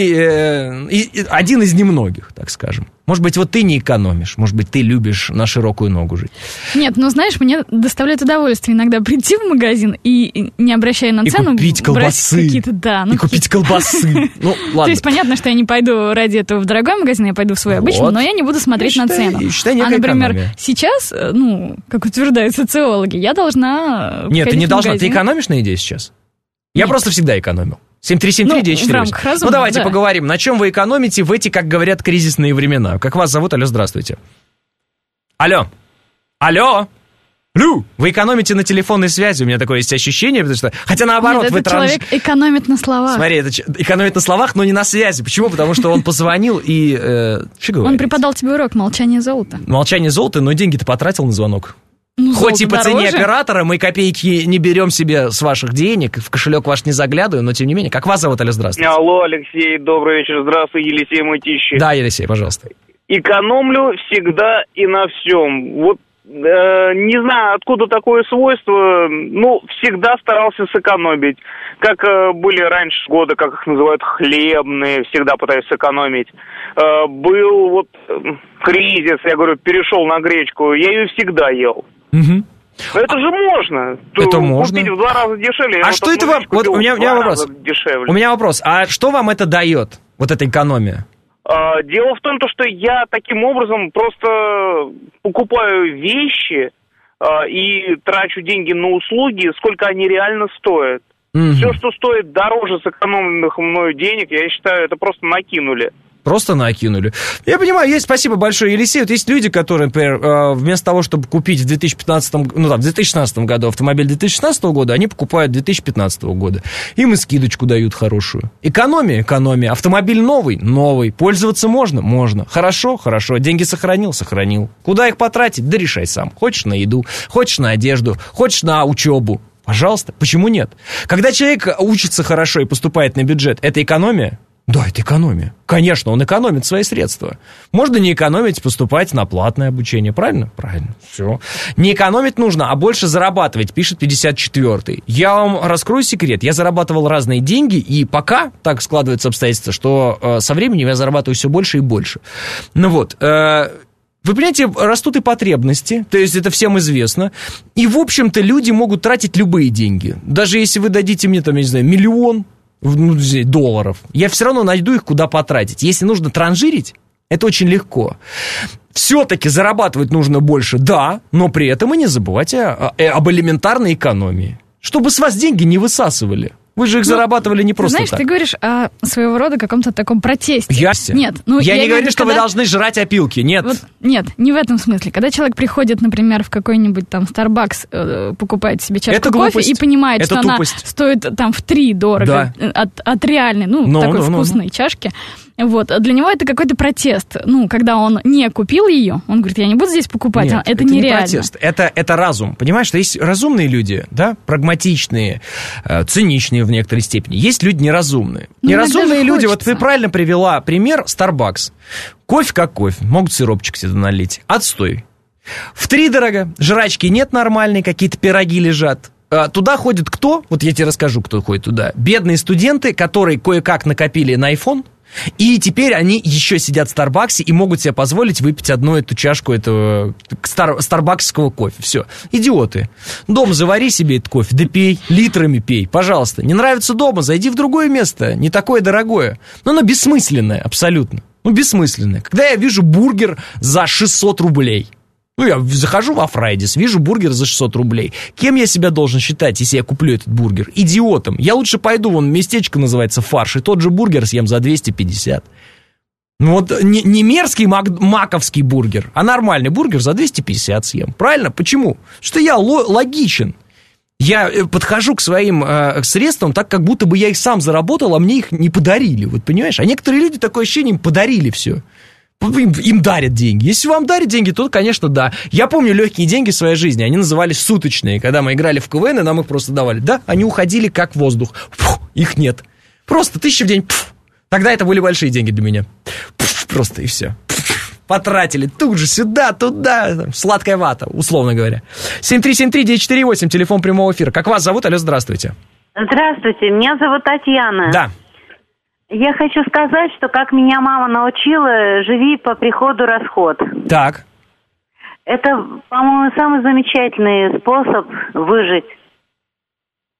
один из немногих, так скажем. Может быть, вот ты не экономишь, может быть, ты любишь на широкую ногу жить. Нет, ну, знаешь, мне доставляет удовольствие иногда прийти в магазин и не обращая на цену... И купить колбасы. Купить колбасы. Ну, ладно. То есть понятно, что я не пойду ради этого в дорогой магазин, я пойду в свой обычный, но я не буду смотреть на цену. А, например, сейчас, ну, как утверждают социологи, я должна... Нет, ты не должна. Ты экономишь на еде сейчас? Я просто всегда экономил. 7373948. Ну, давайте поговорим. На чем вы экономите в эти, как говорят, кризисные времена? Как вас зовут? Алло, здравствуйте. Алло. Лю, вы экономите на телефонной связи, у меня такое есть ощущение, потому что... Хотя наоборот, нет, вы... человек экономит на словах. Смотри, это экономит на словах, но не на связи. Почему? Потому что он позвонил и... Он преподал тебе урок «Молчание золота». Молчание золота, но деньги-то потратил на звонок. Ну, хоть и по дороже. цене оператора, мы копейки не берем себе с ваших денег, в кошелек ваш не заглядываем, но тем не менее. Как вас зовут, Алло, здравствуйте? Алло, Алексей, добрый вечер, здравствуй, Елисей Мытищи. Да, Елисей, пожалуйста. Экономлю всегда и на всем. Вот не знаю, откуда такое свойство, всегда старался сэкономить. Как были раньше годы, как их называют, хлебные, всегда пытаюсь сэкономить. Был вот кризис, я говорю, перешел на гречку, я ее всегда ел. Угу. Это же можно. Это можно. Купить в 2 раза дешевле. А что это вам... Вот у меня вопрос. У меня вопрос. А что вам это дает, вот эта экономия? Дело в том, что я таким образом просто покупаю вещи и трачу деньги на услуги, сколько они реально стоят. Все, что стоит дороже сэкономленных мною денег, я считаю, это просто накинули. Просто накинули. Я понимаю, спасибо большое, Елисей. Вот есть люди, которые, например, вместо того, чтобы купить в 2016 году автомобиль 2016 года, они покупают 2015 года. Им и скидочку дают хорошую. Экономия. Автомобиль новый. Пользоваться можно. Хорошо. Деньги сохранил. Куда их потратить? Да решай сам. Хочешь на еду, хочешь на одежду, хочешь на учебу. Пожалуйста, почему нет? Когда человек учится хорошо и поступает на бюджет, это экономия? Да, это экономия. Конечно, он экономит свои средства. Можно не экономить, поступать на платное обучение. Правильно? Правильно. Все. Не экономить нужно, а больше зарабатывать, пишет 54-й. Я вам раскрою секрет. Я зарабатывал разные деньги, и пока так складываются обстоятельства, что со временем я зарабатываю все больше и больше. Вы понимаете, растут и потребности, то есть это всем известно. И, в общем-то, люди могут тратить любые деньги. Даже если вы дадите мне, $1 000 000, я все равно найду их, куда потратить. Если нужно транжирить, это очень легко. Все-таки зарабатывать нужно больше, да, но при этом и не забывайте об элементарной экономии. Чтобы с вас деньги не высасывали. Вы же их зарабатывали не просто знаешь, так. Ты говоришь о своего рода каком-то таком протесте. Я не говорю, что когда... вы должны жрать опилки, нет. Нет, не в этом смысле. Когда человек приходит, например, в какой-нибудь там Starbucks, покупает себе чашку кофе и понимает, что она стоит там в 3 дорого от реальной, такой вкусной чашки. Вот. Для него это какой-то протест. Когда он не купил ее, он говорит, я не буду здесь покупать, нет, это нереально. Не протест, это разум. Понимаешь, что есть разумные люди, да, прагматичные, циничные в некоторой степени. Есть люди неразумные. Неразумные люди, вот ты правильно привела пример Starbucks. Кофе как кофе, могут сиропчик себе налить. Отстой. Втридорого, жрачки нет нормальной, какие-то пироги лежат. Туда ходит кто? Вот я тебе расскажу, кто ходит туда. Бедные студенты, которые кое-как накопили на iPhone, и теперь они еще сидят в Старбаксе и могут себе позволить выпить одну эту чашку этого старбаксского кофе. Все. Идиоты. Дома завари себе этот кофе, да пей, литрами пей, пожалуйста. Не нравится дома, зайди в другое место, не такое дорогое. Но оно бессмысленное, абсолютно. Бессмысленное. Когда я вижу бургер за 600 рублей, я захожу во Фрайдис, вижу бургер за 600 рублей. Кем я себя должен считать, если я куплю этот бургер? Идиотом. Я лучше пойду, местечко называется «Фарш», и тот же бургер съем за 250. Не мерзкий маковский бургер, а нормальный бургер за 250 съем. Правильно? Почему? Что я логичен. Я подхожу к своим средствам так, как будто бы я их сам заработал, а мне их не подарили. Вот понимаешь? А некоторые люди, такое ощущение, им подарили все. Им дарят деньги. Если вам дарят деньги, то, конечно, да. Я помню легкие деньги в своей жизни. Они назывались суточные. Когда мы играли в КВН, и нам их просто давали. Да, они уходили как воздух. Их нет. Просто 1000 в день. Тогда это были большие деньги для меня. Просто и все. Потратили тут же, сюда, туда. Сладкая вата, условно говоря. 7373948, телефон прямого эфира. Как вас зовут? Алло, здравствуйте. Здравствуйте, меня зовут Татьяна. Да. Я хочу сказать, что как меня мама научила, живи по приходу расход. Так. Это, по-моему, самый замечательный способ выжить.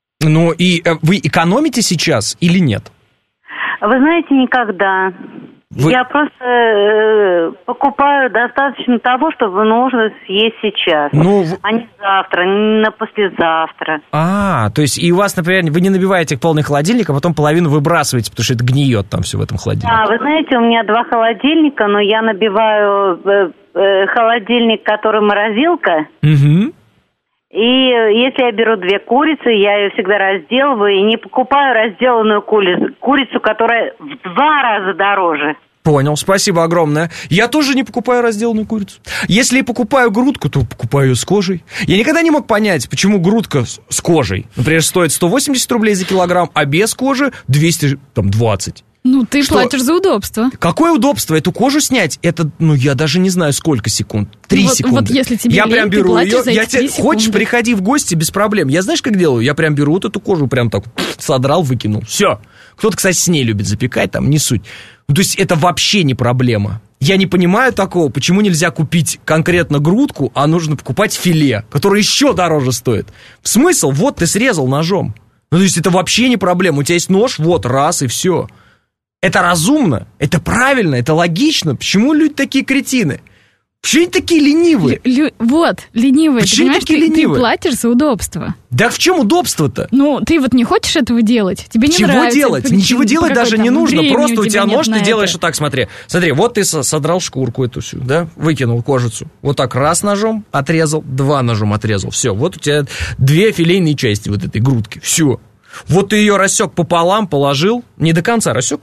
И вы экономите сейчас или нет? Вы знаете, никогда. Я просто покупаю достаточно того, чтобы нужно съесть сейчас, а не завтра, не на послезавтра. То есть и у вас, например, вы не набиваете полный холодильник, а потом половину выбрасываете, потому что это гниет там все в этом холодильнике. Да, вы знаете, у меня 2 холодильника, но я набиваю холодильник, который морозилка. Угу. И если я беру 2 курицы, я ее всегда разделываю и не покупаю разделанную курицу, которая в 2 раза дороже. Понял, спасибо огромное. Я тоже не покупаю разделанную курицу. Если покупаю грудку, то покупаю ее с кожей. Я никогда не мог понять, почему грудка с кожей, например, стоит 180 рублей за килограмм, а без кожи 220. Ты платишь за удобство. Какое удобство? Эту кожу снять, это, я даже не знаю, сколько секунд. 3 секунды. Вот если тебе я прям беру ее, хочешь, приходи в гости, без проблем. Я знаешь, как делаю? Я прям беру вот эту кожу, прям так содрал, выкинул. Все. Кто-то, кстати, с ней любит запекать, там, не суть. То есть это вообще не проблема. Я не понимаю такого, почему нельзя купить конкретно грудку, а нужно покупать филе, которое еще дороже стоит. Смысл? Вот ты срезал ножом. То есть это вообще не проблема. У тебя есть нож, раз, и все. Это разумно, это правильно, это логично. Почему люди такие кретины? Почему они такие ленивые? Ленивые. Почему ты такие ленивые? Ты платишь за удобство. Да в чем удобство-то? Ты вот не хочешь этого делать? Тебе не нравится. Чего делать? Ничего делать даже не нужно. Просто у тебя нож, ты делаешь вот так, смотри. Смотри, вот ты содрал шкурку эту всю, да? Выкинул кожицу. Вот так раз ножом отрезал, 2 ножом отрезал. Все, вот у тебя 2 филейные части вот этой грудки. Все. Вот ты ее рассек пополам, положил, не до конца рассек,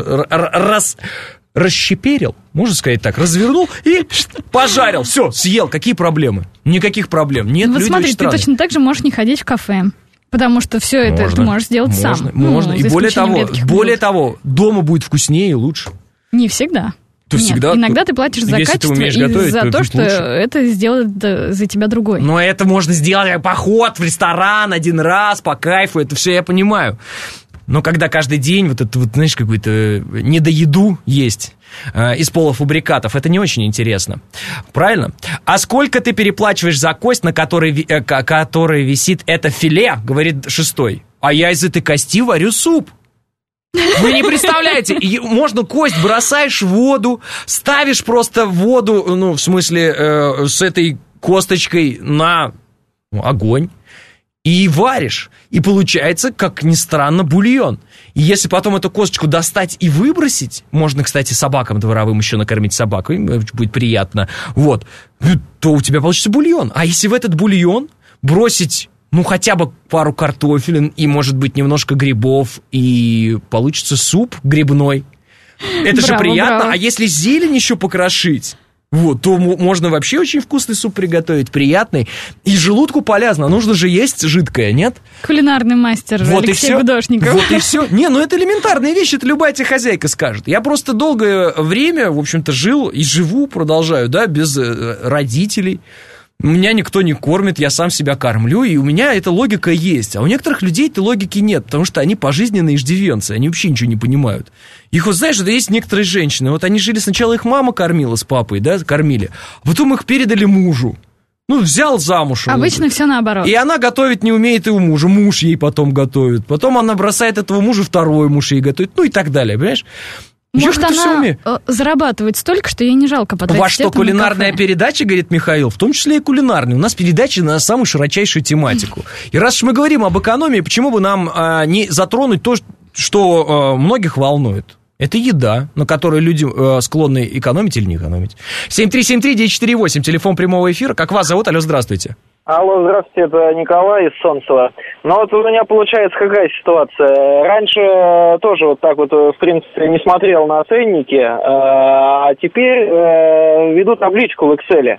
расщеперил, можно сказать так, развернул и пожарил. Все, съел. Какие проблемы? Никаких проблем. Нет, люди смотри, очень странные. Ты точно так же можешь не ходить в кафе. Потому что все это ты можешь сделать сам. Можно. И более того, дома будет вкуснее и лучше. Не всегда. Иногда ты платишь за качество и за то, что это сделает за тебя другой. Но это можно сделать поход в ресторан 1 раз по кайфу, это все я понимаю. Но когда каждый день вот это знаешь, какую-то недоеду есть из полуфабрикатов, это не очень интересно. Правильно? А сколько ты переплачиваешь за кость, на которой висит это филе, говорит 6-й. А я из этой кости варю суп. Вы не представляете, можно кость бросаешь в воду, ставишь просто в воду, в смысле, с этой косточкой на огонь и варишь. И получается, как ни странно, бульон. И если потом эту косточку достать и выбросить, можно, кстати, собакам дворовым еще накормить собаку, им будет приятно, то у тебя получится бульон. А если в этот бульон бросить... хотя бы пару картофелин и, может быть, немножко грибов, и получится суп грибной. Это же приятно. Браво. А если зелень еще покрошить, то можно вообще очень вкусный суп приготовить, приятный. И желудку полезно. Нужно же есть жидкое, нет? Кулинарный мастер Алексей Гудошников. Вот и все. Это элементарные вещи, это любая тебе хозяйка скажет. Я просто долгое время, в общем-то, жил и живу, продолжаю, без родителей. Меня никто не кормит, я сам себя кормлю, и у меня эта логика есть. А у некоторых людей этой логики нет, потому что они пожизненные иждивенцы, они вообще ничего не понимают. Их знаешь, есть некоторые женщины, они жили, сначала их мама кормила с папой, кормили, а потом их передали мужу. Взял замуж. Обычно все наоборот. И она готовить не умеет и у мужа, муж ей потом готовит. Потом она бросает этого мужа, второй муж ей готовит, и так далее, понимаешь? Может, она зарабатывает столько, что ей не жалко потратить. У вас что, кулинарная передача, говорит Михаил? В том числе и кулинарная. У нас передача на самую широчайшую тематику. И раз уж мы говорим об экономии, почему бы нам не затронуть то, что многих волнует? Это еда, на которой люди склонны экономить или не экономить. 7373948, телефон прямого эфира. Как вас зовут? Алло, здравствуйте. Алло, здравствуйте, это Николай из Солнцева. У меня получается какая ситуация. Раньше тоже в принципе, не смотрел на ценники, а теперь веду табличку в Excel.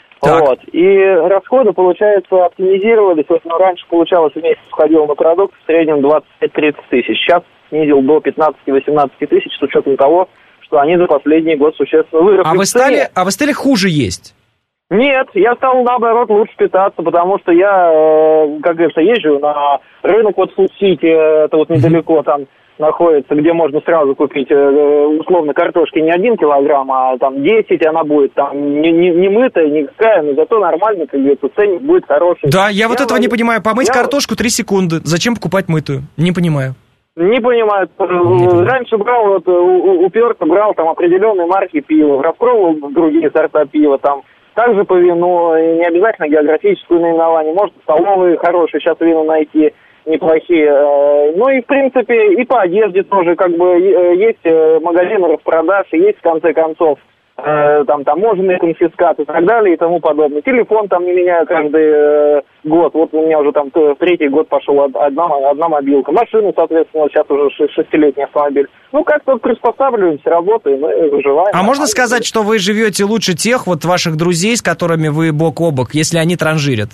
И расходы, получается, оптимизировались. Раньше получалось в месяц входил на продукт в среднем 25-30 тысяч. Сейчас снизил до 15-18 тысяч с учетом того, что они за последний год существенно выросли. А вы стали хуже есть? Нет, я стал, наоборот, лучше питаться, потому что я, как говорится, езжу на рынок Фуд-Сити, это недалеко там находится, где можно сразу купить, условно, картошки не 1 килограмм, а 10, она будет там не мытая, никакая, но зато нормально, как говорится, ценник будет хороший. Да, я этого не понимаю. Помыть картошку 3 секунды. Зачем покупать мытую? Не понимаю. Не понимаю. Раньше брал, вот, уперто брал там определенные марки пива, распробовал другие сорта пива, там также по вину, не обязательно географическое наименование, может, столовые хорошие сейчас вина найти, неплохие. Ну и, в принципе, и по одежде тоже, как бы, есть магазины распродаж, есть, в конце концов, там таможенные конфискаты и так далее и тому подобное. Телефон там не меняю каждый год. Вот у меня уже там третий год пошел одна мобилка. Машину, соответственно, сейчас уже 6-летний автомобиль. Ну, как-то приспосабливаемся, работаем и выживаем. А можно сказать, что вы живете лучше тех вот ваших друзей, с которыми вы бок о бок, если они транжирят?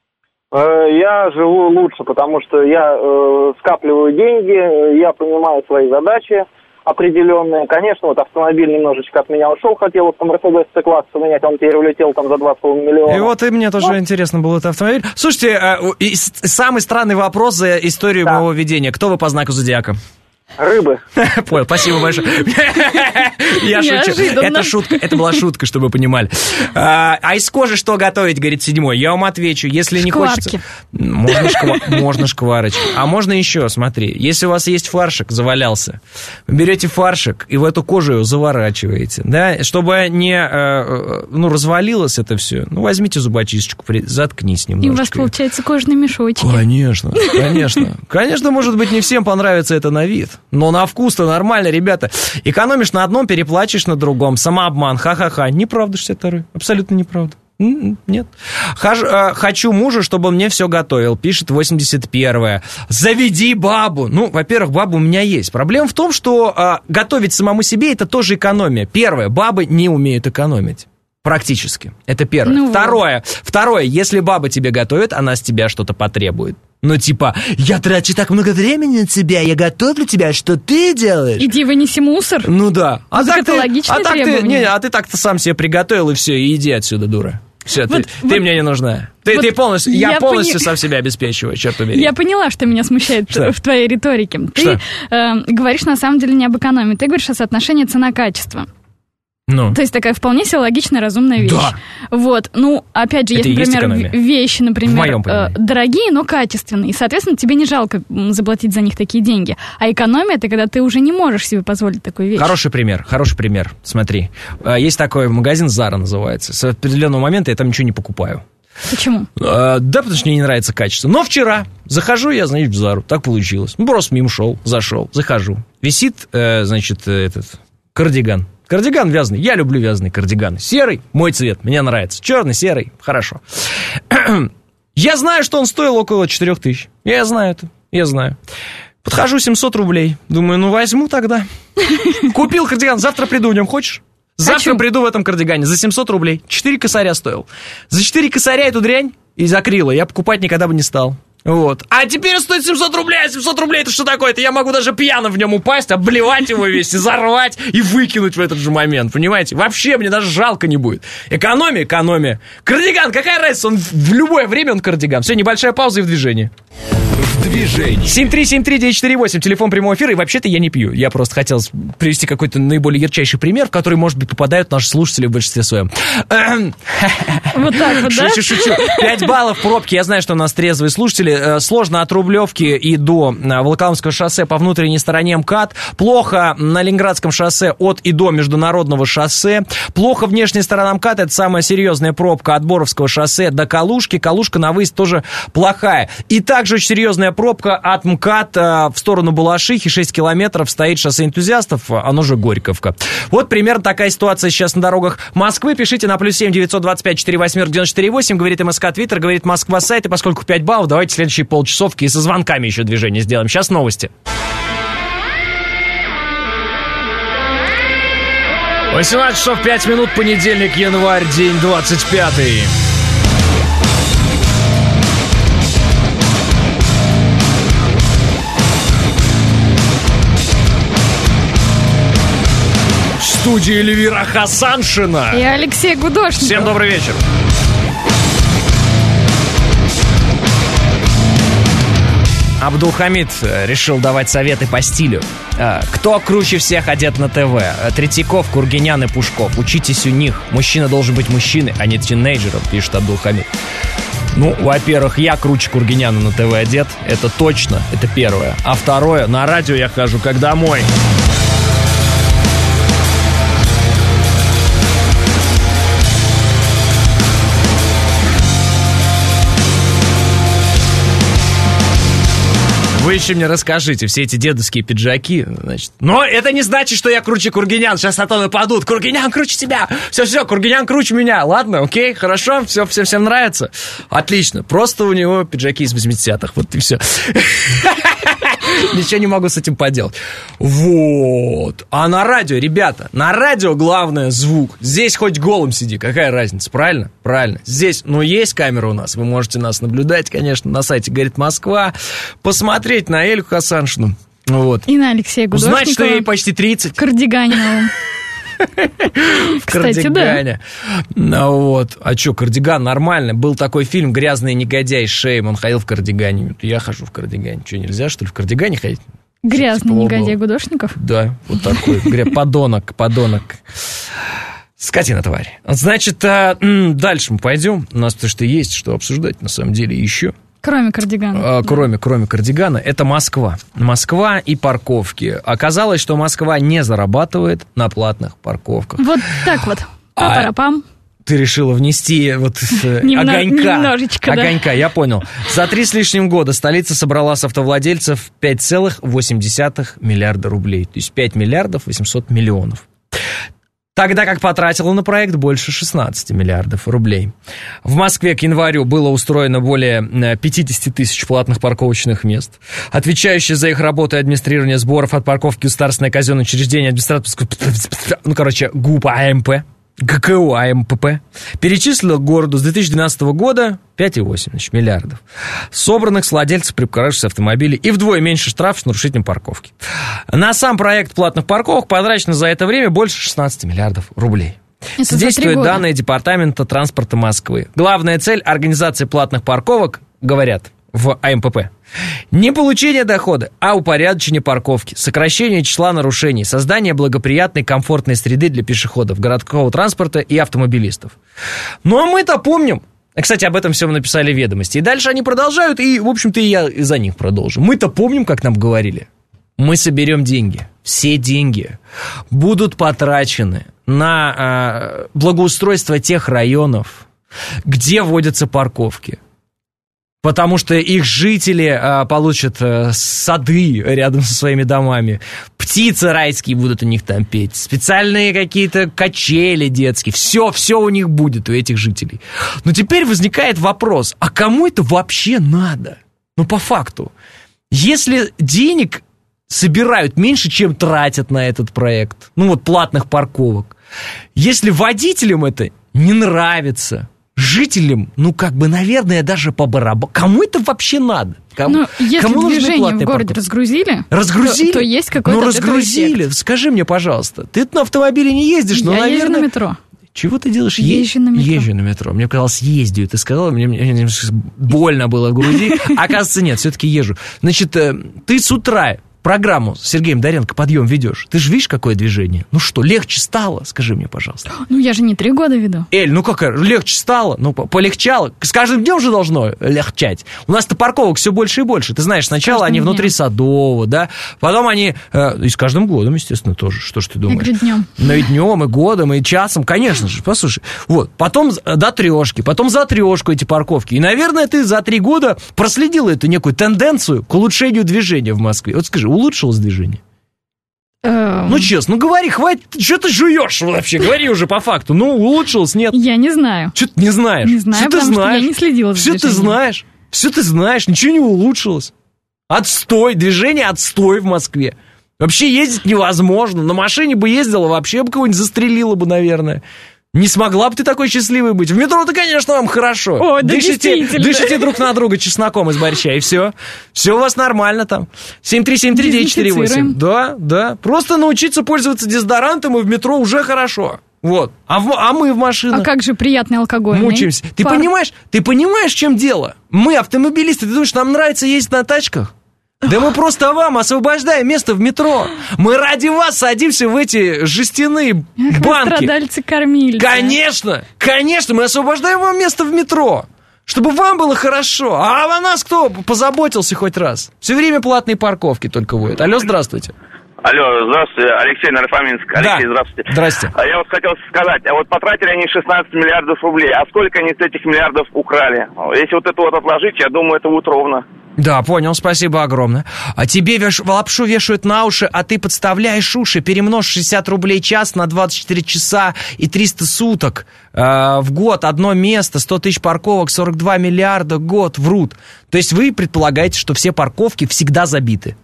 Я живу лучше, потому что я скапливаю деньги, я понимаю свои задачи определенные. Конечно, вот автомобиль немножечко от меня ушел, хотел вот Mercedes C-класс поменять, он теперь улетел там за 2,5 миллиона. И вот и мне тоже интересно был этот автомобиль. Слушайте, самый странный вопрос за историю моего ведения. Кто вы по знаку зодиака? Рыбы. Понял, спасибо большое. Я шучу. Это шутка, это была шутка, чтобы вы понимали. А из кожи что готовить, говорит 7-й? Я вам отвечу, если не хочется... Можно шкварочку. А можно еще, смотри, если у вас есть фаршик, завалялся, вы берете фаршик и в эту кожу его заворачиваете, да, чтобы не развалилось это все, возьмите зубочисточку, заткнись немножко. И у вас получается кожаный мешочек. Конечно. Конечно, может быть, не всем понравится это на вид. Но на вкус-то нормально, ребята. Экономишь на одном, переплачешь на другом. Самообман, ха-ха-ха. Неправда, 62-й. Абсолютно неправда. Нет. Хочу мужа, чтобы он мне все готовил, пишет 81-я. Заведи бабу. Во-первых, баба у меня есть. Проблема в том, что готовить самому себе – это тоже экономия. Первое, бабы не умеют экономить. Практически. Это первое. Второе, если баба тебе готовит, она с тебя что-то потребует. Я трачу так много времени на тебя, я готовлю тебя, что ты делаешь? Иди вынеси мусор. Да. Это логичное требование. А ты так-то сам себе приготовил, и все, и иди отсюда, дура. Все, ты мне не нужна. Я полностью сам себя обеспечиваю, черт побери. Я поняла, что меня смущает в твоей риторике. Ты говоришь, на самом деле, не об экономии. Ты говоришь о соотношении цена-качество. То есть такая вполне себе логичная, разумная вещь. Да. Вот. Опять же, есть, например, вещи, например, дорогие, но качественные. И, соответственно, тебе не жалко заплатить за них такие деньги. А экономия — это когда ты уже не можешь себе позволить такую вещь. Хороший пример. Смотри. Есть такой магазин Zara называется. С определенного момента я там ничего не покупаю. Почему? Да, потому что мне не нравится качество. Но вчера захожу я, в Зару. Так получилось. Просто мимо зашел, захожу. Висит, этот кардиган. Кардиган вязаный. Я люблю вязаный кардиган. Серый – мой цвет. Мне нравится. Черный, серый – хорошо. Я знаю, что он стоил около 4000. Я знаю это. Подхожу, 700 рублей. Думаю, возьму тогда. Купил кардиган. Завтра приду в нем. Хочешь? Завтра приду в этом кардигане. За 700 рублей. 4 косаря стоил. За 4 косаря эту дрянь из акрила я покупать никогда бы не стал. Вот. А теперь стоит 700 рублей. 700 рублей это что такое? Это я могу даже пьяно в нем упасть, обливать его весь, взорвать и выкинуть в этот же момент. Понимаете? Вообще мне даже жалко не будет. Экономия. Кардиган, какая разница? Он в любое время он кардиган. Все, небольшая пауза и в движении. 7373948, телефон прямого эфира. И вообще-то я не пью. Я просто хотел привести какой-то наиболее ярчайший пример, в который, может быть, попадают наши слушатели в большинстве своем. Вот так вот, да? Шучу. 5 баллов пробки. Я знаю, что у нас трезвые слушатели. Сложно от Рублевки и до Волоколамского шоссе по внутренней стороне МКАД. Плохо на Ленинградском шоссе от и до Международного шоссе. Плохо внешняя сторона МКАД. Это самая серьезная пробка от Боровского шоссе до Калужки. Калужка на выезд тоже плохая. И также очень серьезная пробка от МКАД в сторону Балашихи. 6 километров стоит шоссе энтузиастов, оно же Горьковка. Вот примерно такая ситуация сейчас на дорогах Москвы. Пишите на +7 925 48 94 8. Говорит МСК Твиттер, говорит Москва сайт. И поскольку 5 баллов, давайте следующие полчасовки и со звонками еще движение сделаем. Сейчас новости. 18 часов 5 минут, понедельник, январь, день 25-й. В студии Эльвира Хасаншина и Алексей Гудошников. Всем добрый вечер. Абдулхамид решил давать советы по стилю. Кто круче всех одет на ТВ? Третьяков, Кургинян и Пушков. Учитесь у них. Мужчина должен быть мужчиной, а не тинейджером, пишет Абдулхамид. Ну, во-первых, я круче Кургиняна на ТВ одет. Это точно, это первое. А второе, на радио я хожу как домой. Вы еще мне расскажите, все эти дедовские пиджаки, значит. Но это не значит, что я круче Кургинян. Сейчас на то нападут. Кургинян круче тебя. Все, Кургинян круче меня. Ладно, окей, хорошо, все, всем нравится. Отлично. Просто у него пиджаки из 80-х. Вот и все. Ничего не могу с этим поделать. Вот. А на радио, ребята, на радио главное звук. Здесь хоть голым сиди, какая разница, правильно? Правильно. Здесь, есть камера у нас. Вы можете нас наблюдать, конечно, на сайте «Говорит Москва». Посмотреть на Эльку Хасаншину. Вот. И на Алексея Гудошникова. Узнать, что ей почти 30. Кардигане. Кстати, кардигане. Да. Вот. А что, кардиган нормально. Был такой фильм «Грязный негодяй» с Шеем. Он ходил в кардигане. Я хожу в кардигане. Что, нельзя, что ли, в кардигане ходить? Грязный негодяй Гудошников? Да, вот такой. Подонок. Скотина, тварь. Значит, дальше мы пойдем. У нас потому что есть что обсуждать, на самом деле, еще. Кроме кардигана. Кроме кардигана, это Москва. Москва и парковки. Оказалось, что Москва не зарабатывает на платных парковках. Вот так вот. Па-пара-пам. Ты решила внести огонька. Немножечко, огонька, да. Я понял. За 3 с лишним года столица собрала с автовладельцев 5,8 миллиарда рублей. То есть 5 миллиардов 800 миллионов. Тогда как потратила на проект больше 16 миллиардов рублей. В Москве к январю было устроено более 50 тысяч платных парковочных мест. Отвечающие за их работу и администрирование сборов от парковки государственное казенное учреждение ГУП АМП, ГКУ АМПП перечислила городу с 2012 года 5,8 миллиардов. Собранных с владельцев припарковавшихся автомобилей и вдвое меньше штрафов с нарушением парковки. На сам проект платных парковок потрачено за это время больше 16 миллиардов рублей. Действуют данные Департамента транспорта Москвы. Главная цель организации платных парковок, говорят в АМПП, не получение дохода, а упорядочение парковки, сокращение числа нарушений, создание благоприятной комфортной среды для пешеходов, городского транспорта и автомобилистов. Ну а мы-то помним. Кстати, об этом всем написали «Ведомости». И дальше они продолжают, и, в общем-то, и я за них продолжу. Мы-то помним, как нам говорили. Мы соберем деньги. Все деньги будут потрачены на благоустройство тех районов, где вводятся парковки. Потому что их жители получат сады рядом со своими домами. Птицы райские будут у них там петь. Специальные какие-то качели детские. Все у них будет, у этих жителей. Но теперь возникает вопрос, а кому это вообще надо? Ну, по факту. Если денег собирают меньше, чем тратят на этот проект, платных парковок. Если водителям это не нравится... Жителям, наверное, даже по барабану. Кому это вообще надо? Если движение в городе разгрузили, то есть какой-то разгрузили. Скажи мне, пожалуйста, ты на автомобиле не ездишь, но, наверное... езжу на метро. Чего ты делаешь? Езжу на метро. Езжу на метро. Мне казалось, ездию. Ты сказала, мне больно было в груди. Оказывается, нет, все-таки езжу. Значит, ты с утра программу с Сергеем Доренко «Подъем» ведешь. Ты же видишь, какое движение? Легче стало? Скажи мне, пожалуйста. Я же не 3 года веду. Эль, легче стало? Полегчало? С каждым днем же должно легчать. У нас-то парковок все больше и больше. Ты знаешь, сначала они внутри Садового, да? Потом они... И с каждым годом, естественно, тоже. Что ж ты думаешь? Я говорю, днем. И днем, и годом, и часом, конечно же. Послушай. Потом до 3, потом за 3 эти парковки. И, наверное, ты за 3 года проследила эту некую тенденцию к улучшению движения в Москве. Вот скажи, улучшилось движение? Честно, говори, хватит, что ты жуешь вообще? Говори уже по факту. улучшилось, нет? Я не знаю. Что ты не знаешь? Не знаю, потому что я не следила за движением. Все ты знаешь, ничего не улучшилось. Отстой, движение отстой в Москве. Вообще ездить невозможно. На машине бы ездила, вообще бы кого-нибудь застрелила бы, наверное. Не смогла бы ты такой счастливой быть. В метро-то, конечно, вам хорошо. О, да, дышите друг на друга чесноком из борща, и все. Все у вас нормально там. 7373948. Да. Просто научиться пользоваться дезодорантом и в метро уже хорошо. Вот. А мы в машинах. А как же приятный алкоголь? Мучаемся. Ты понимаешь, в чем дело? Мы, автомобилисты, ты думаешь, нам нравится ездить на тачках? Да мы просто вам освобождаем место в метро. Мы ради вас садимся в эти жестяные банки. Страдальцы-кормильцы. Конечно, мы освобождаем вам место в метро. Чтобы вам было хорошо. А о нас кто позаботился хоть раз? Все время платные парковки только водят. Алло, здравствуйте. Алло, здравствуйте, Алексей Нарфаминск. Алексей, да. Здравствуйте. Здрасте. Я вот хотел сказать, вот потратили они 16 миллиардов рублей, а сколько они с этих миллиардов украли? Если вот это вот отложить, я думаю, это будет ровно. Да, понял, спасибо огромное. А тебе лапшу вешают на уши, а ты подставляешь уши, перемножь 60 рублей час на 24 часа и 300 суток в год, одно место, 100 тысяч парковок, 42 миллиарда в год, врут. То есть вы предполагаете, что все парковки всегда забиты?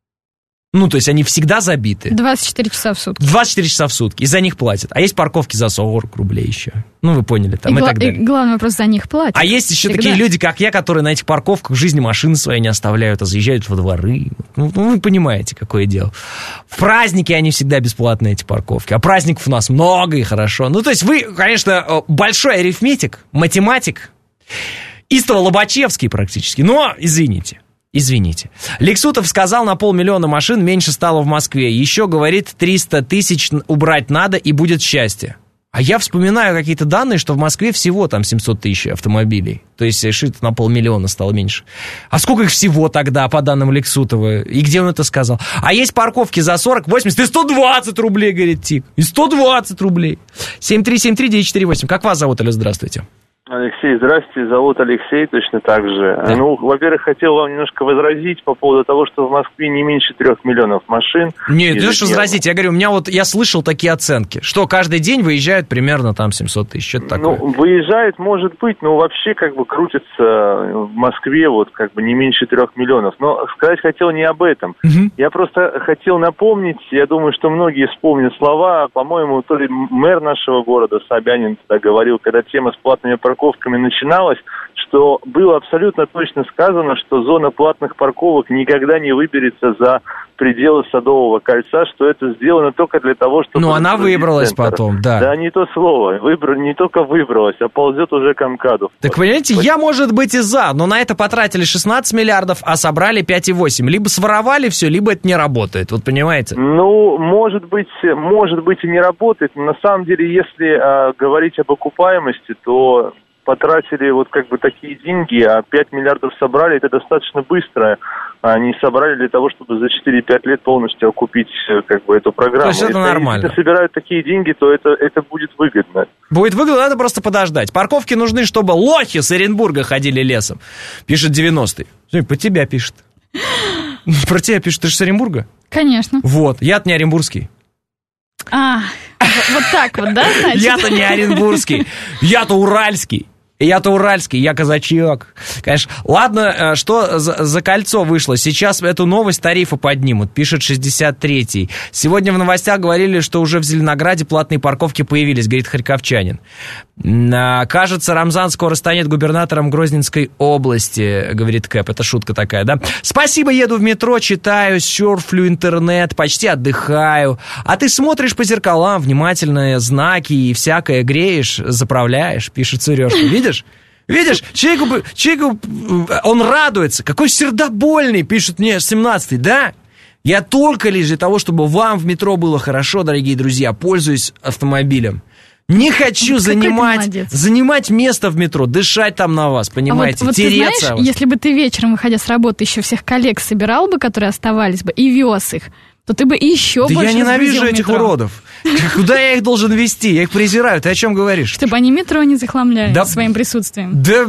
Ну, то есть они всегда забиты. 24 часа в сутки. 24 часа в сутки, и за них платят. А есть парковки за 40 рублей еще. Ну, вы поняли, там и так далее. И главный вопрос, за них платят. А есть еще такие люди, как я, которые на этих парковках в жизни машины свои не оставляют, а заезжают во дворы. Ну, вы понимаете, какое дело. В праздники они всегда бесплатные, эти парковки. А праздников у нас много и хорошо. Ну, то есть вы, конечно, большой арифметик, математик, Истово-Лобачевский практически, но извините. Лексутов сказал, на 500 000 машин меньше стало в Москве. Еще, говорит, 300 тысяч убрать надо, и будет счастье. А я вспоминаю какие-то данные, что в Москве всего там 700 тысяч автомобилей. То есть, что-то на 500 000 стало меньше. А сколько их всего тогда, по данным Лексутова? И где он это сказал? А есть парковки за 40, 80 и 120 рублей, говорит Тик. И 120 рублей. 7373948. Как вас зовут, Алло, здравствуйте. Алексей, здравствуйте, зовут Алексей, точно так же. Да. Ну, во-первых, хотел вам немножко возразить по поводу того, что в Москве не меньше 3 миллионов машин. Нет, не что возразить, я говорю, я слышал такие оценки, что каждый день выезжают примерно там 700 тысяч, что-то такое. Ну, выезжает, может быть, но вообще как бы крутится в Москве вот как бы не меньше 3 миллионов. Но сказать хотел не об этом. Я просто хотел напомнить, я думаю, что многие вспомнят слова, по-моему, то ли мэр нашего города Собянин тогда говорил, когда тема с платными парковками начиналась, что было абсолютно точно сказано, что зона платных парковок никогда не выберется за пределы Садового кольца, что это сделано только для того, чтобы... Ну, она выбралась центр. Потом, да. Да, не то слово. Не только выбралась, а ползет уже к МКАДу. Так, понимаете, я, может быть, и за, но на это потратили 16 миллиардов, а собрали 5,8. Либо своровали все, либо это не работает, вот понимаете? Ну, может быть и не работает, но на самом деле, если говорить об окупаемости, то... потратили вот как бы такие деньги, а 5 миллиардов собрали, это достаточно быстро. Они собрали для того, чтобы за 4-5 лет полностью окупить как бы эту программу. То есть это нормально. Если собирают такие деньги, то это будет выгодно. Будет выгодно, надо просто подождать. Парковки нужны, чтобы лохи с Оренбурга ходили лесом. Пишет 90-й. Смотри, по тебя пишет. Про тебя пишет, ты же с Оренбурга? Конечно. Вот, я-то не оренбургский. Вот так вот, да, значит? Я-то не оренбургский, я-то уральский. Я казачок. Конечно. Ладно, что за кольцо вышло? Сейчас эту новость тарифы поднимут, пишет 63-й. Сегодня в новостях говорили, что уже в Зеленограде платные парковки появились, говорит харьковчанин. Кажется, Рамзан скоро станет губернатором Грозненской области, говорит Кэп. Это шутка такая, да? Спасибо, еду в метро, читаю, серфлю интернет, почти отдыхаю. А ты смотришь по зеркалам, внимательно знаки и всякое греешь, заправляешь, пишет Сережка. Видишь, человеку он радуется. Какой сердобольный, пишет мне 17-й, да? Я только лишь для того, чтобы вам в метро было хорошо, дорогие друзья, пользуюсь автомобилем. Не хочу занимать место в метро, дышать там на вас, понимаете, вот тереться. Ты знаешь, если бы ты вечером, выходя с работы, еще всех коллег собирал бы, которые оставались бы, и вез их, то ты бы еще больше... Да я ненавижу этих уродов. Куда я их должен везти? Я их презираю. Ты о чем говоришь? Чтобы они метро не захламляли своим присутствием. Да...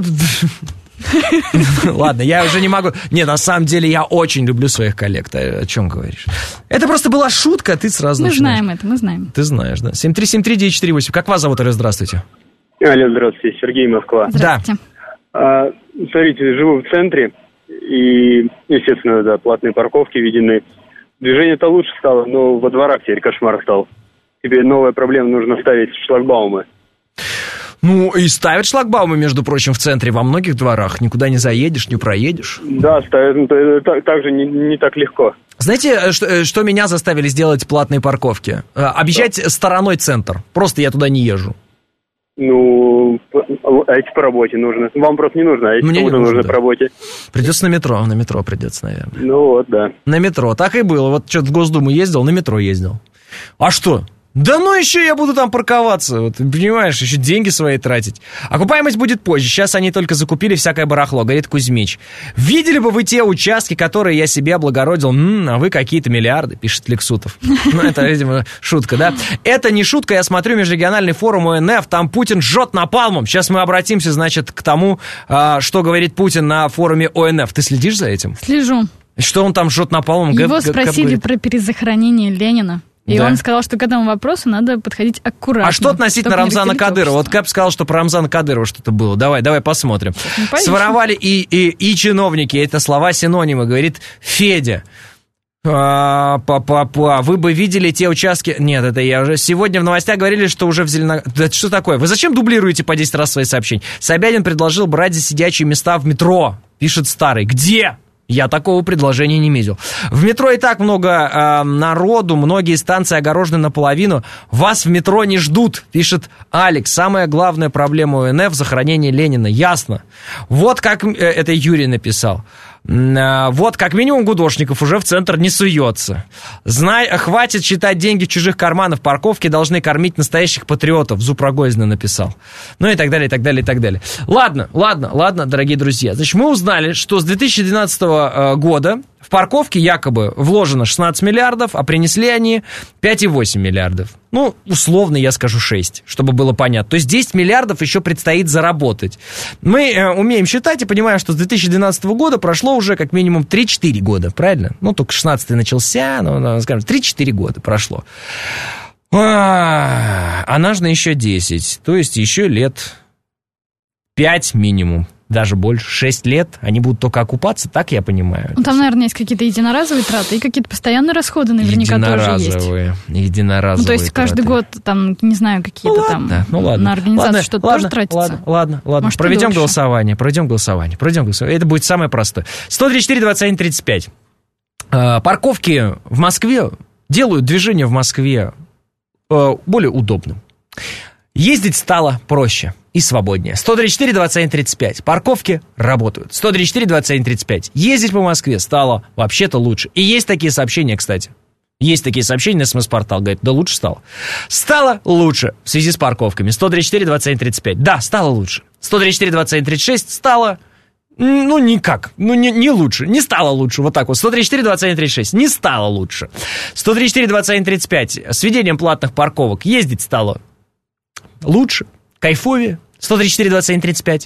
Ладно, я уже не могу... Не, на самом деле я очень люблю своих коллег. Ты о чем говоришь? Это просто была шутка, ты сразу начинаешь. Мы знаем. Ты знаешь, да. 7373948. Как вас зовут, Алло, здравствуйте. Алло, здравствуйте. Сергей, Москва. Здравствуйте. Да. Смотрите, живу в центре, и, естественно, да, платные парковки введены. Движение-то лучше стало, но во дворах теперь кошмар стал. Теперь новая проблема, нужно ставить шлагбаумы. Ну, и ставят шлагбаумы, между прочим, в центре, во многих дворах. Никуда не заедешь, не проедешь. Да, ставят, также не так легко. Знаете, что меня заставили сделать платные парковки? Объезжать стороной центр. Просто я туда не езжу. Ну, а эти по работе нужно. Вам просто не нужно, а эти нужно по работе. Придется на метро придется, наверное. Ну вот, да. На метро, так и было. Вот что-то в Госдуму ездил, на метро ездил. А что? Да ну еще я буду там парковаться, вот, понимаешь, еще деньги свои тратить. Окупаемость будет позже, сейчас они только закупили всякое барахло, говорит Кузьмич. Видели бы вы те участки, которые я себе облагородил, а вы какие-то миллиарды, пишет Лексутов. Ну, это, видимо, шутка, да? Это не шутка, я смотрю межрегиональный форум ОНФ, там Путин жжет напалмом. Сейчас мы обратимся, значит, к тому, что говорит Путин на форуме ОНФ. Ты следишь за этим? Слежу. Что он там жжет напалмом? Его спросили про перезахоронение Ленина. И он сказал, что к этому вопросу надо подходить аккуратно. А что относительно Рамзана Кадырова? Вот Кэп сказал, что про Рамзана Кадырова что-то было. Давай посмотрим. Своровали и чиновники. Это слова-синонимы, говорит Федя. Вы бы видели те участки... Нет, это я уже... Сегодня в новостях говорили, что уже в Зеленограде... Да что такое? Вы зачем дублируете по 10 раз свои сообщения? Собянин предложил брать за сидячие места в метро. Пишет Старый. Где? Я такого предложения не видел. В метро и так много народу, многие станции огорожены наполовину. Вас в метро не ждут, пишет Алекс. Самая главная проблема УНФ – захоронение Ленина. Ясно. Вот как это Юрий написал. Вот как минимум Гудошников уже в центр не суется. Хватит считать деньги в чужих карманах. Парковки должны кормить настоящих патриотов. Зуброгозина написал. Ну и так далее, и так далее, и так далее. Ладно, дорогие друзья. Значит, мы узнали, что с 2012 года в парковке якобы вложено 16 миллиардов, а принесли они 5,8 миллиардов. Ну, условно я скажу 6, чтобы было понятно. То есть 10 миллиардов еще предстоит заработать. Мы умеем считать и понимаем, что с 2012 года прошло уже как минимум 3-4 года, правильно? Ну, только 16-й начался, но, скажем, 3-4 года прошло. А нужно еще 10, то есть еще лет 5 минимум. Даже больше, 6 лет, они будут только окупаться, так я понимаю. Ну, там, наверное, есть какие-то единоразовые траты и какие-то постоянные расходы наверняка тоже есть. Единоразовые ну, то есть каждый год, там, не знаю, какие-то на организацию что-то тоже тратится. Ладно. Может, проведем голосование. Это будет самое простое. 134-21-35. Парковки в Москве делают движение в Москве более удобным. Ездить стало проще и свободнее. 134-21-35. Парковки работают. 134-21-35. Ездить по Москве стало вообще-то лучше. И есть такие сообщения, кстати. Есть такие сообщения на СМС-портал. Говорит, да лучше стало. Стало лучше в связи с парковками. 134-21-35. Да, стало лучше. 134-21-36 стало... Ну, никак. Ну, не лучше. Не стало лучше. Вот так вот. 134-21-36. Не стало лучше. 134-21-35. С введением платных парковок ездить стало лучше, кайфовее. 134-21-35.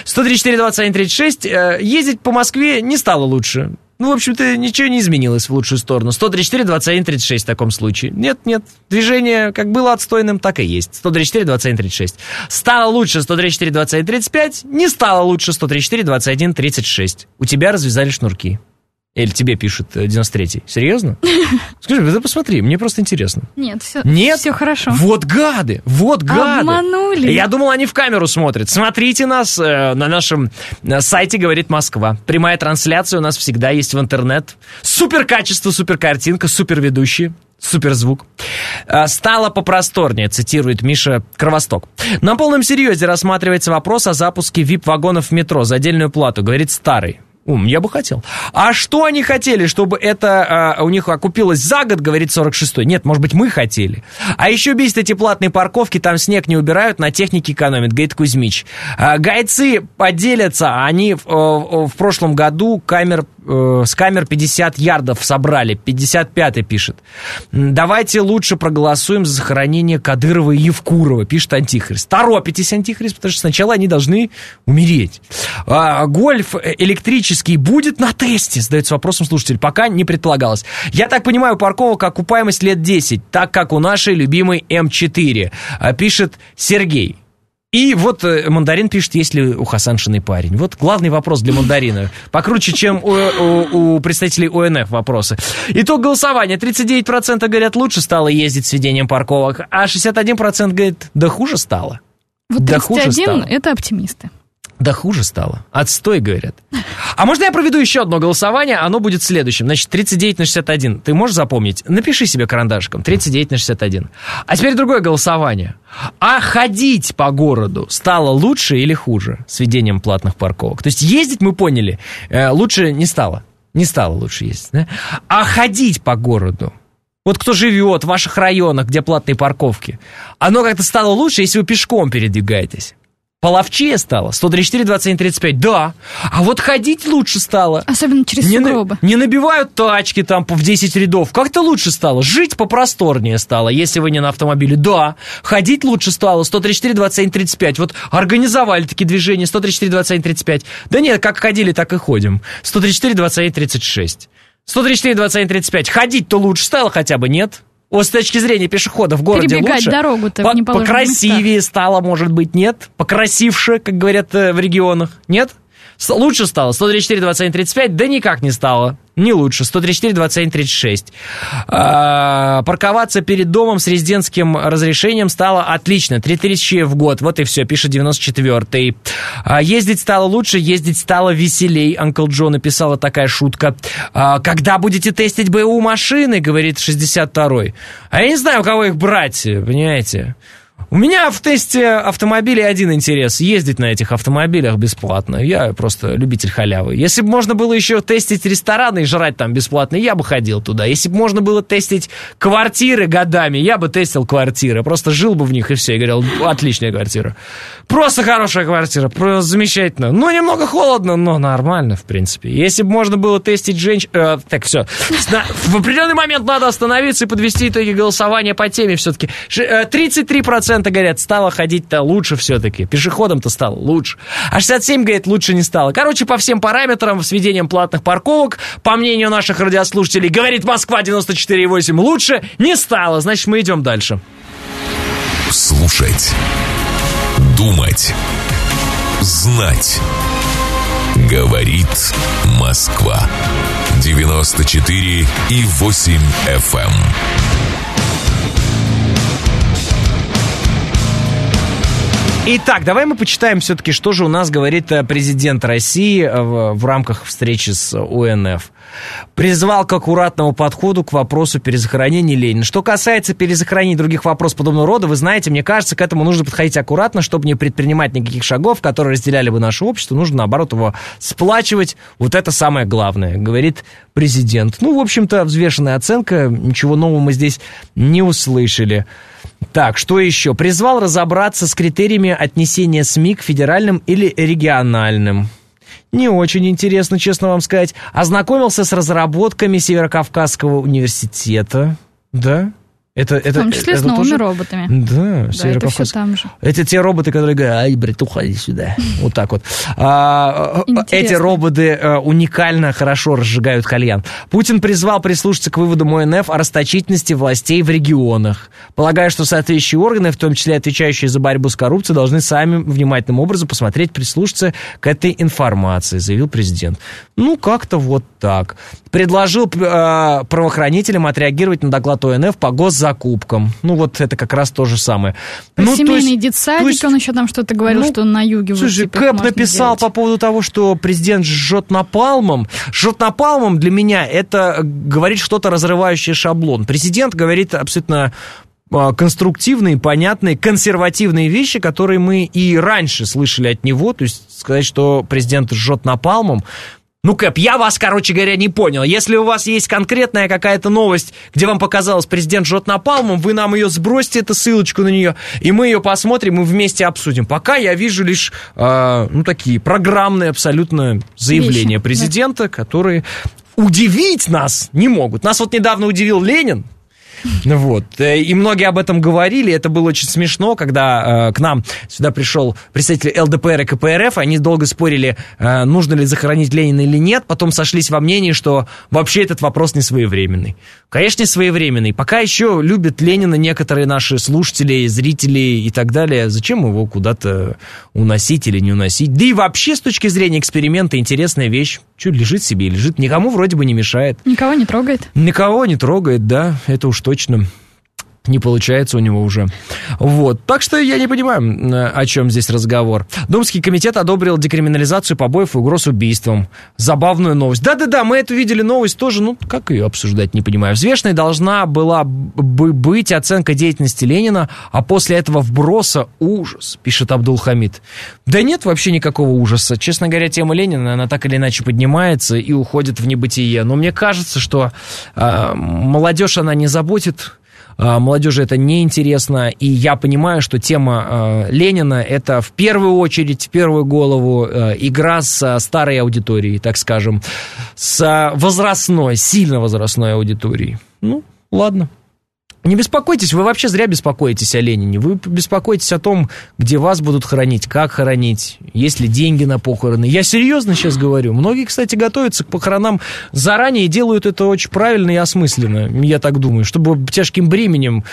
134-21-36. Ездить по Москве не стало лучше. Ну, в общем-то, ничего не изменилось в лучшую сторону. 134-21-36 в таком случае. Нет. Движение как было отстойным, так и есть. 134-21-36. Стало лучше 134-21-35. Не стало лучше 134-21-36. У тебя развязали шнурки. Или тебе пишут 93-й. Серьезно? Скажи, ты посмотри, мне просто интересно. Нет, все хорошо. Вот гады. Обманули. Я думал, они в камеру смотрят. Смотрите нас на нашем сайте «Говорит Москва». Прямая трансляция у нас всегда есть в интернет. Супер качество, супер картинка, супер ведущие. Суперзвук. Стало попросторнее, цитирует Миша Кровосток. На полном серьезе рассматривается вопрос о запуске VIP-вагонов в метро за отдельную плату, говорит Старый. Я бы хотел. А что они хотели, чтобы это у них окупилось за год, говорит 46-й? Нет, может быть, мы хотели. А еще бесит эти платные парковки, там снег не убирают, на технике экономят, говорит Кузьмич. Гайцы поделятся, они в прошлом году с камер 50 ярдов собрали, 55-й пишет. Давайте лучше проголосуем за захоронение Кадырова и Евкурова, пишет Антихрист. Торопитесь, Антихрист, потому что сначала они должны умереть. Гольф электрический будет на тесте, задается вопросом слушатель, пока не предполагалось. Я так понимаю, парковок окупаемость лет 10, так как у нашей любимой М4, пишет Сергей. И вот Мандарин пишет, есть ли у Хасаншиной парень. Вот главный вопрос для Мандарина. Покруче, чем у представителей ОНФ вопросы. Итог голосования. 39% говорят, лучше стало ездить с введением парковок, а 61% говорит, да хуже стало. Вот 31% это оптимисты. Да хуже стало. Отстой, говорят. А можно я проведу еще одно голосование? Оно будет следующим. Значит, 39/61. Ты можешь запомнить? Напиши себе карандашиком. 39/61. А теперь другое голосование. А ходить по городу стало лучше или хуже с введением платных парковок? То есть ездить, мы поняли, лучше не стало. Не стало лучше ездить. Да? А ходить по городу? вот кто живет в ваших районах, где платные парковки, оно как-то стало лучше, если вы пешком передвигаетесь? Половчее стало? 134, 27, 35. Да. А вот ходить лучше стало. Особенно через сугробы. Не набивают тачки там в 10 рядов. Как-то лучше стало. Жить попросторнее стало, если вы не на автомобиле. Да. Ходить лучше стало. 134, 27, 35. Вот организовали такие движения. 134, 27, 35. Да нет, как ходили, так и ходим. 134, 27, 36. 134, 27, 35. Ходить-то лучше стало хотя бы, нет? Вот с точки зрения пешехода в городе перебегать лучше. Дорогу-то в неположенных покрасивее местах стало, может быть, нет? Покрасивше, как говорят в регионах, нет? Лучше стало. 134, 27, 35, да никак не стало. Не лучше. 134, 27, 36. Парковаться перед домом с резидентским разрешением стало отлично. 3000 в год. Вот и все, пишет 94-й. Ездить стало лучше, ездить стало веселей. Uncle Джо написала такая шутка. Когда будете тестить БУ машины, говорит 62-й. А я не знаю, у кого их брать, понимаете? У меня в тесте автомобилей один интерес. Ездить на этих автомобилях бесплатно. Я просто любитель халявы. Если бы можно было еще тестить рестораны и жрать там бесплатно, я бы ходил туда. Если бы можно было тестить квартиры годами, я бы тестил квартиры. Просто жил бы в них и все. И говорил, отличная квартира. Просто хорошая квартира. Просто замечательно. Ну, немного холодно, но нормально, в принципе. Если бы можно было тестить женщин... так, все. В определенный момент надо остановиться и подвести итоги голосования по теме все-таки. 33% говорят, стало ходить-то лучше все-таки. Пешеходам-то стало лучше. А 67, говорит, лучше не стало. Короче, по всем параметрам, с введением платных парковок, по мнению наших радиослушателей, говорит Москва 94,8, лучше не стало. Значит, мы идем дальше. Слушать. Думать. Знать. Говорит Москва. 94,8 FM. Итак, давай мы почитаем все-таки, что же у нас говорит президент России в рамках встречи с УНФ. Призвал к аккуратному подходу к вопросу перезахоронения Ленина. Что касается перезахоронения и других вопросов подобного рода, вы знаете, мне кажется, к этому нужно подходить аккуратно, чтобы не предпринимать никаких шагов, которые разделяли бы наше общество. Нужно, наоборот, его сплачивать. Вот это самое главное, говорит президент. Ну, в общем-то, взвешенная оценка. Ничего нового мы здесь не услышали. Так, что еще? Призвал разобраться с критериями отнесения СМИ к федеральным или региональным. Не очень интересно, честно вам сказать. Ознакомился с разработками Северокавказского университета. Да? Это, в том числе с новыми тоже роботами. Да, это все там же. Это те роботы, которые говорят, ай, брат, уходи сюда. Вот так вот. Эти роботы уникально хорошо разжигают кальян. Путин призвал прислушаться к выводам ОНФ о расточительности властей в регионах. Полагаю, что соответствующие органы, в том числе отвечающие за борьбу с коррупцией, должны сами внимательным образом посмотреть, прислушаться к этой информации, заявил президент. Ну, как-то вот так. Предложил правоохранителям отреагировать на доклад ОНФ по госзакупкам. Ну, вот это как раз то же самое. Ну, семейный детсадик, он еще там что-то говорил, что на юге... Слушай, Кэп написал по поводу того, что президент жжет напалмом. Жжет напалмом для меня это говорит что-то разрывающее шаблон. Президент говорит абсолютно конструктивные, понятные, консервативные вещи, которые мы и раньше слышали от него. То есть сказать, что президент жжет напалмом... Ну, Кэп, я вас, короче говоря, не понял. Если у вас есть конкретная какая-то новость, где вам показалось, президент жжет напалмом, вы нам ее сбросьте, эту ссылочку на нее, и мы ее посмотрим и вместе обсудим. Пока я вижу лишь, такие программные абсолютно заявления президента, которые удивить нас не могут. Нас вот недавно удивил Ленин. Вот. И многие об этом говорили. Это было очень смешно, когда к нам сюда пришел представитель ЛДПР и КПРФ. Они долго спорили, нужно ли захоронить Ленина или нет. Потом сошлись во мнении, что вообще этот вопрос не своевременный. Конечно, не своевременный. Пока еще любят Ленина некоторые наши слушатели, зрители и так далее. Зачем его куда-то уносить или не уносить? Да и вообще, с точки зрения эксперимента, интересная вещь. Что, лежит себе и лежит. Никому вроде бы не мешает. Никого не трогает. Никого не трогает, да. Это уж точно. Не получается у него уже. Вот. Так что я не понимаю, о чем здесь разговор. Думский комитет одобрил декриминализацию побоев и угроз убийством. Забавную новость. Да-да-да, мы эту видели новость тоже. Ну, как ее обсуждать, не понимаю. Взвешенной должна была бы быть оценка деятельности Ленина, а после этого вброса ужас, пишет Абдул-Хамид. Да нет вообще никакого ужаса. Честно говоря, тема Ленина, она так или иначе поднимается и уходит в небытие. Но мне кажется, что молодежь, она не заботит. Молодежи это неинтересно, и я понимаю, что тема Ленина это в первую очередь, в первую голову игра с старой аудиторией, так скажем, с возрастной, сильно возрастной аудиторией. Ну, ладно. Не беспокойтесь, вы вообще зря беспокоитесь о Ленине. Вы беспокоитесь о том, где вас будут хоронить, как хоронить, есть ли деньги на похороны. Я серьезно сейчас говорю. Многие, кстати, готовятся к похоронам заранее и делают это очень правильно и осмысленно, я так думаю, чтобы тяжким бременем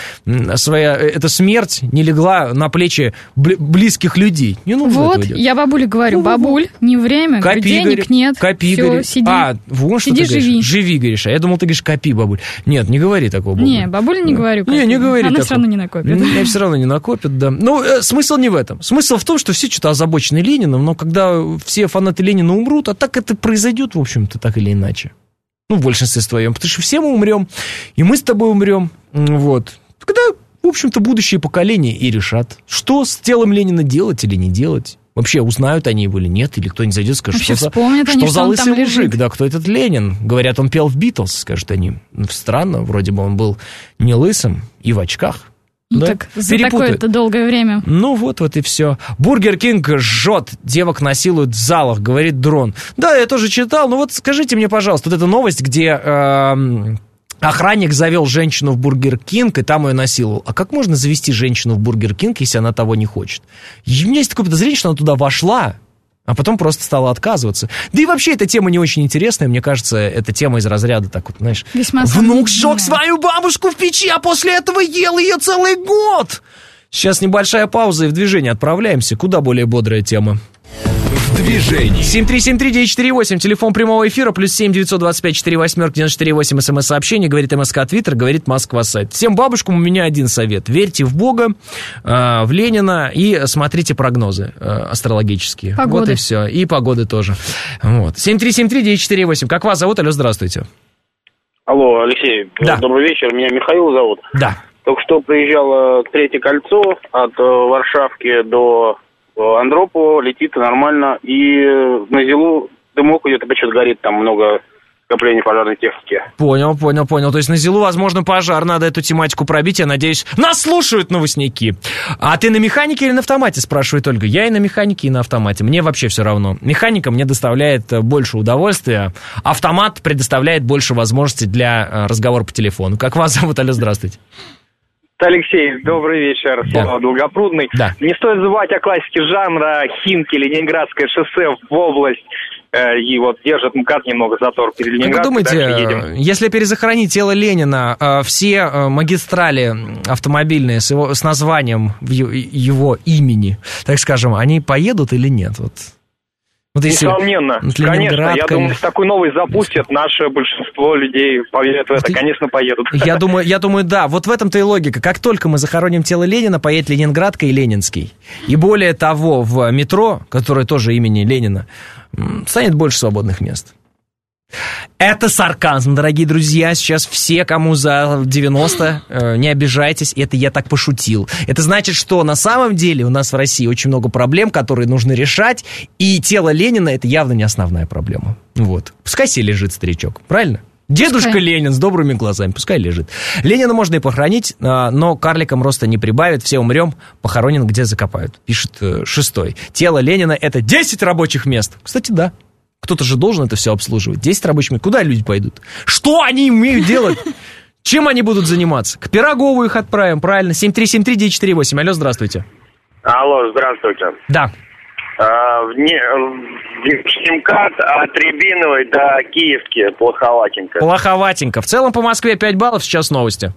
эта смерть не легла на плечи близких людей. Не нужно вот, я бабуле говорю, бабуль, не время, копи, денег говорит, нет, копи, все, говорит. сиди. Вот что сиди, ты говоришь. Живи, говоришь. А я думал, ты говоришь, копи, бабуль. Нет, не говори такого, бабуль. Не, бабуль не говорю. Не говори она такого. все равно не накопит. Она все равно не накопит, да. Ну, смысл не в этом. Смысл в том, что все что-то озабочены Лениным, но когда все фанаты Ленина умрут, а так это произойдет, в общем-то, так или иначе. Ну, в большинстве своем. Потому что все мы умрем, и мы с тобой умрем. Вот. Тогда, в общем-то, будущие поколения и решат, что с телом Ленина делать или не делать. Вообще, узнают они его или нет, или кто-нибудь зайдет и скажет, вообще что за лысый мужик, да, кто этот Ленин? Говорят, он пел в Битлз, скажут они. Странно, вроде бы он был не лысым и в очках. Ну да? так за такое-то долгое время. Ну вот и все. Бургер Кинг жжет, девок насилуют в залах, говорит Дрон. Да, я тоже читал, но вот скажите мне, пожалуйста, вот эта новость, где... охранник завел женщину в Бургер Кинг и там ее насиловал. А как можно завести женщину в Бургер Кинг, если она того не хочет? И у меня есть такое подозрение, что она туда вошла, а потом просто стала отказываться. Да и вообще эта тема не очень интересная. Мне кажется, эта тема из разряда так вот, знаешь... Внук сжег свою бабушку в печи, а после этого ел ее целый год. Сейчас небольшая пауза и в движение отправляемся. Куда более бодрая тема. В движении. 7373948, телефон прямого эфира, +7 925 48 948, смс-сообщение, говорит МСК Твиттер, говорит Москва сайт. Всем бабушкам у меня один совет. Верьте в Бога, в Ленина и смотрите прогнозы астрологические. Погоды. Вот и все. И погоды тоже. Вот. 7373948. Как вас зовут? Алло, здравствуйте. Алло, Алексей. Да. Добрый вечер. Меня Михаил зовут. Да. Только что приезжало Третье кольцо от Варшавки до Андропова, летит нормально, и на Зилу дымок идет, опять что-то горит, там много скоплений пожарной техники. Понял. То есть на Зилу, возможно, пожар, надо эту тематику пробить, я надеюсь, нас слушают новостники. А ты на механике или на автомате, спрашивает Ольга. Я и на механике, и на автомате, мне вообще все равно. Механика мне доставляет больше удовольствия, автомат предоставляет больше возможностей для разговора по телефону. Как вас зовут? Алло, здравствуйте. Алексей, добрый вечер, Слава Долгопрудный. Да. Не стоит забывать о классике жанра, Химки, Ленинградское шоссе в область. И вот держит МКАД немного затор перед Ленинградом. Как вы думаете, если перезахоронить тело Ленина, все магистрали автомобильные с названием его имени, так скажем, они поедут или нет? Вот если несомненно, конечно. Я думаю, если такой новый запустят, наше большинство людей поверят в это. Конечно, поедут. Я думаю, да. Вот в этом-то и логика. Как только мы захороним тело Ленина, поедет Ленинградка и Ленинский. И более того, в метро, которое тоже имени Ленина, станет больше свободных мест. Это сарказм, дорогие друзья. Сейчас все, кому за 90, не обижайтесь, это я так пошутил. Это значит, что на самом деле у нас в России очень много проблем, которые нужно решать, и тело Ленина — это явно не основная проблема. Вот. Пускай себе лежит старичок, правильно? Дедушка Ленин с добрыми глазами, пускай лежит. Ленина можно и похоронить, но карликам роста не прибавит, все умрем, похоронен где закопают, пишет Шестой. Тело Ленина — это 10 рабочих мест. Кстати, да. Кто-то же должен это все обслуживать. 10 рабочих мест. Куда люди пойдут? Что они умеют делать? Чем они будут заниматься? К Пирогову их отправим, правильно? 7373948. Алло, здравствуйте. Алло, здравствуйте. Да. МКАД от Рябиновой до Киевки, плоховатенько. Плоховатенько. В целом по Москве 5 баллов, сейчас новости.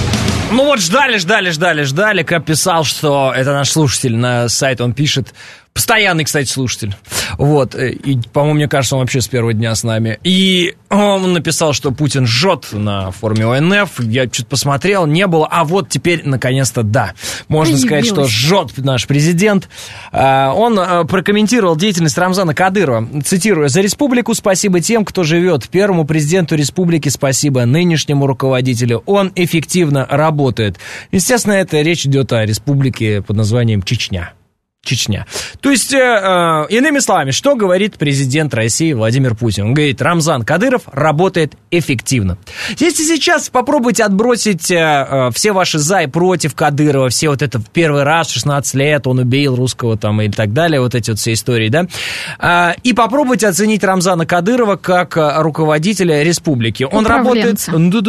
Ну вот ждали. Кап писал, что это наш слушатель на сайт, он пишет: Постоянный, кстати, слушатель. Вот. И, по-моему, мне кажется, он вообще с первого дня с нами. И он написал, что Путин жжет на форуме ОНФ. Я что-то посмотрел, не было. А вот теперь, наконец-то, да. Можно сказать, что жжет наш президент. Он прокомментировал деятельность Рамзана Кадырова. Цитирую. «За республику спасибо тем, кто живет. Первому президенту республики спасибо. Нынешнему руководителю. Он эффективно работает». Естественно, это речь идет о республике под названием Чечня. То есть, иными словами, что говорит президент России Владимир Путин? Он говорит, Рамзан Кадыров работает эффективно. Если сейчас попробуйте отбросить все ваши за и против Кадырова, все вот это в первый раз, 16 лет, он убил русского там и так далее, вот эти вот все истории, да, и попробуйте оценить Рамзана Кадырова как руководителя республики. Он работает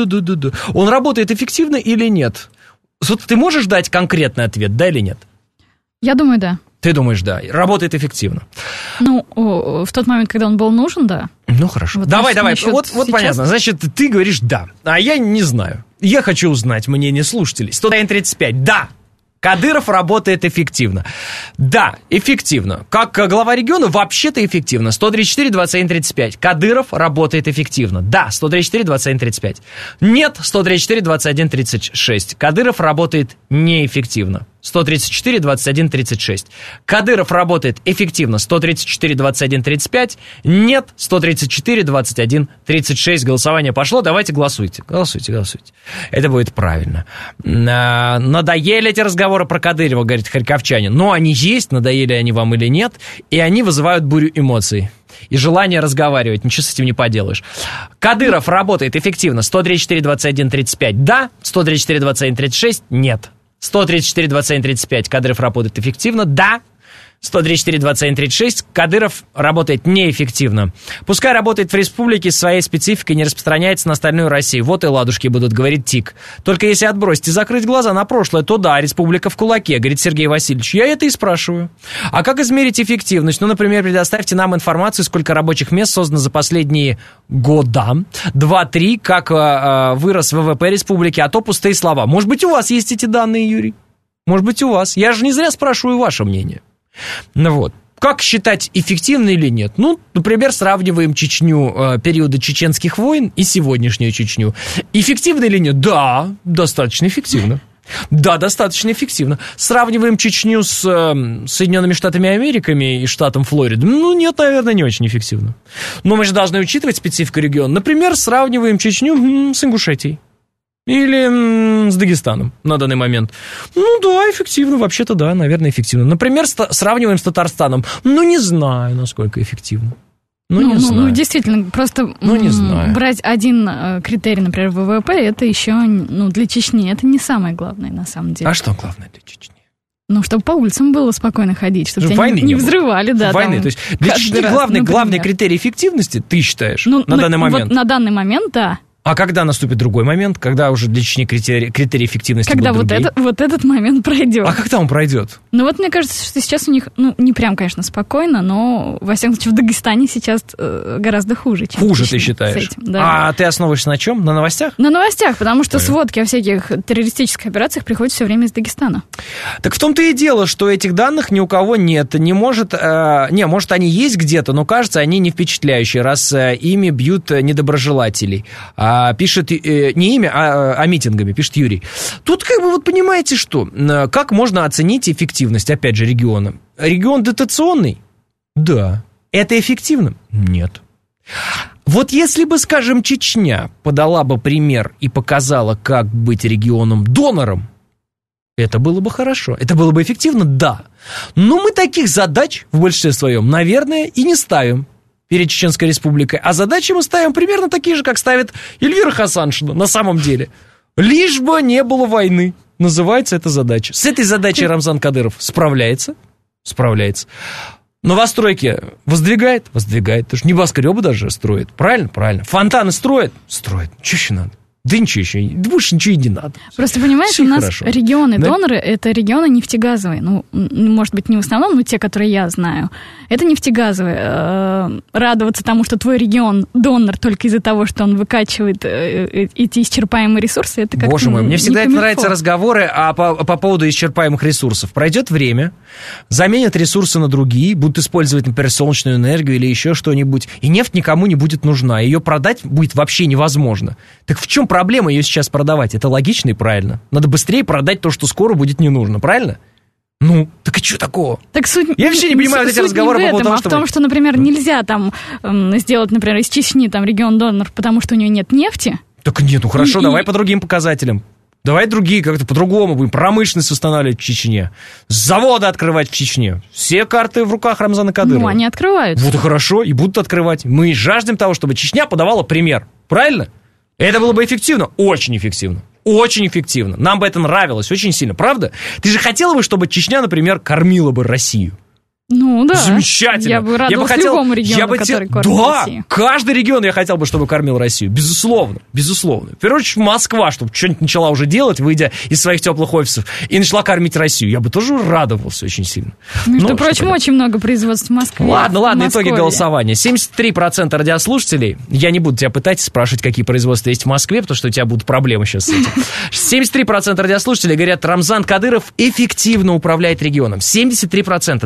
эффективно или нет? Ты можешь дать конкретный ответ, да или нет? Я думаю, да. Ты думаешь, да. Работает эффективно. Ну, в тот момент, когда он был нужен, да. Ну, хорошо. Вот давай. Вот понятно. Значит, ты говоришь «да». А я не знаю. Я хочу узнать мнение слушателей. 101-35. Да. Кадыров работает эффективно. Да, эффективно. Как глава региона вообще-то эффективно. 134-21-35. Кадыров работает эффективно. Да, 134-21-35. Нет, 134-21-36. Кадыров работает неэффективно. 134-21-36. Кадыров работает эффективно. 134-21-35. Нет, 134-21-36. Голосование пошло. Давайте голосуйте. Голосуйте. Это будет правильно. Надоели эти разговоры про Кадырова, говорит харьковчанин. Но они есть, надоели они вам или нет. И они вызывают бурю эмоций. И желание разговаривать. Ничего с этим не поделаешь. Кадыров работает эффективно. 134-21-35. Да. 134-21-36. Нет. 134-21-35. Кадыров работает эффективно. Да. 134-21-36. Кадыров работает неэффективно. Пускай работает в республике с своей спецификой, не распространяется на остальную Россию. Вот и ладушки будут, говорит ТИК. Только если отбросить и закрыть глаза на прошлое, то да, республика в кулаке, говорит Сергей Васильевич. Я это и спрашиваю. А как измерить эффективность? Ну, например, предоставьте нам информацию, сколько рабочих мест создано за последние года. 2-3, как вырос ВВП республики, а то пустые слова. Может быть, у вас есть эти данные, Юрий? Может быть, у вас. Я же не зря спрашиваю ваше мнение. Ну вот. Как считать, эффективно или нет? Ну, например, сравниваем Чечню периода чеченских войн и сегодняшнюю Чечню. Эффективно или нет? Да, достаточно эффективно. Да, достаточно эффективно. Сравниваем Чечню с Соединенными Штатами Америки и штатом Флорида. Ну, нет, наверное, не очень эффективно. Но мы же должны учитывать специфику региона. Например, сравниваем Чечню с Ингушетией. Или с Дагестаном на данный момент. Ну да, эффективно, вообще-то да, наверное, эффективно. Например, сравниваем с Татарстаном. Ну не знаю, насколько эффективно. Не знаю. Ну, действительно, просто не знаю. Брать один критерий, например, ВВП, это еще, для Чечни, это не самое главное на самом деле. А что главное для Чечни? Ну, чтобы по улицам было спокойно ходить, чтобы тебя не взрывали, да. Войны, то есть для Чечни главный критерий эффективности, ты считаешь, на данный момент? Вот на данный момент, да. А когда наступит другой момент, когда уже для Чечни критерии эффективности когда будут другие? Когда вот этот момент пройдет. А когда он пройдет? Ну вот мне кажется, что сейчас у них, не прям, конечно, спокойно, но, во всяком случае, в Дагестане сейчас гораздо хуже, чем хуже, ты считаешь? Этим, да. А ты основываешься на чем? На новостях? На новостях, потому что сводки о всяких террористических операциях приходят все время из Дагестана. Так в том-то и дело, что этих данных ни у кого нет. Может, они есть где-то, но, кажется, они не впечатляющие, раз ими бьют недоброжелателей. Пишет не ими, а митингами, пишет Юрий. Тут понимаете что? Как можно оценить эффективность, опять же, региона? Регион дотационный? Да. Это эффективно? Нет. Вот если бы, скажем, Чечня подала бы пример и показала, как быть регионом-донором, это было бы хорошо. Это было бы эффективно? Да. Но мы таких задач в большинстве своем, наверное, и не ставим перед Чеченской Республикой. А задачи мы ставим примерно такие же, как ставит Эльвира Хасаншина на самом деле. Лишь бы не было войны. Называется эта задача. С этой задачей Рамзан Кадыров справляется. Новостройки воздвигает. Потому что небоскребы даже строит. Правильно? Фонтаны строит. Что еще надо? Да ничего еще, больше ничего и не надо. Просто, понимаешь, все у нас хорошо. Регионы-доноры, да? Это регионы нефтегазовые. Ну, может быть, не в основном, но те, которые я знаю. Это нефтегазовые. Радоваться тому, что твой регион донор только из-за того, что он выкачивает эти исчерпаемые ресурсы, это как-то Боже мой, мне всегда нравятся разговоры по поводу исчерпаемых ресурсов. Пройдет время, заменят ресурсы на другие, будут использовать, например, солнечную энергию или еще что-нибудь, и нефть никому не будет нужна. Ее продать будет вообще невозможно. Так в чем проблема ее сейчас продавать? Это логично и правильно. Надо быстрее продать то, что скоро будет не нужно, правильно? Ну, так и что такого? Так суть, я вообще не понимаю эти разговоры по поводу того, что... в том, что, например, нельзя там сделать, например, из Чечни там регион-донор, потому что у нее нет нефти. Так нет, ну хорошо, давай по другим показателям. Давай другие, как-то по-другому будем промышленность устанавливать в Чечне, заводы открывать в Чечне. Все карты в руках Рамзана Кадырова. Ну, они открывают. Вот и хорошо, и будут открывать. Мы жаждем того, чтобы Чечня подавала пример. Правильно? Это было бы эффективно? Очень эффективно. Очень эффективно. Нам бы это нравилось очень сильно, правда? Ты же хотела бы, чтобы Чечня, например, кормила бы Россию? Ну да. Замечательно. Я бы радовалась любому региону, который кормит Россию. Да, каждый регион я хотел бы, чтобы кормил Россию. Безусловно, безусловно. В первую очередь Москва, чтобы что-нибудь начала уже делать, выйдя из своих теплых офисов, и начала кормить Россию. Я бы тоже радовался очень сильно. Между прочим, очень много производств в Москве. Ладно, итоги голосования. 73% радиослушателей, я не буду тебя пытать спрашивать, какие производства есть в Москве, потому что у тебя будут проблемы сейчас с этим. 73% радиослушателей говорят, Рамзан Кадыров эффективно управляет регионом. 73%,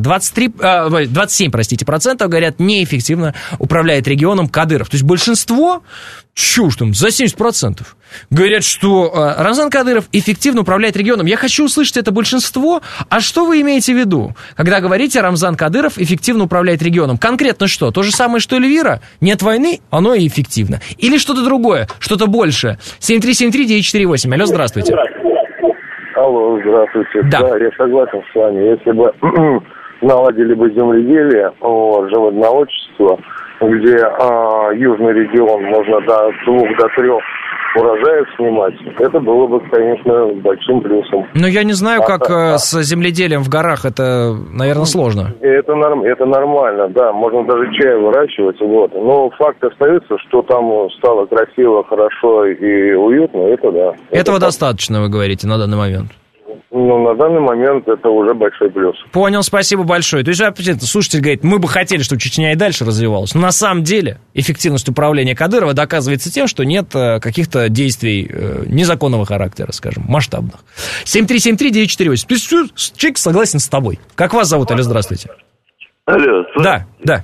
27% говорят, неэффективно управляет регионом Кадыров. То есть большинство, чушь там, за 70%, говорят, что Рамзан Кадыров эффективно управляет регионом. Я хочу услышать это большинство. А что вы имеете в виду, когда говорите, Рамзан Кадыров эффективно управляет регионом? Конкретно что? То же самое, что Эльвира? Нет войны, оно и эффективно. Или что-то другое, что-то большее? 7373948. Алло, здравствуйте. Алло, здравствуйте. Да, я согласен с вами. Если бы наладили бы земледелие, животноводчество, где южный регион можно до 2 до 3 урожаев снимать, это было бы, конечно, большим плюсом. Но я не знаю, как с земледелием в горах, это, наверное, сложно. Это нормально, да, можно даже чай выращивать, вот. Но факт остается, что там стало красиво, хорошо и уютно, это да. Этого достаточно, вы говорите, на данный момент. Ну, на данный момент это уже большой плюс. Понял, спасибо большое. То есть, слушатель говорит, мы бы хотели, чтобы Чечня и дальше развивалась. Но на самом деле эффективность управления Кадырова доказывается тем, что нет каких-то действий незаконного характера, скажем, масштабных. 7373948. То есть, человек согласен с тобой. Как вас зовут, Алло, здравствуйте. Алло. Да.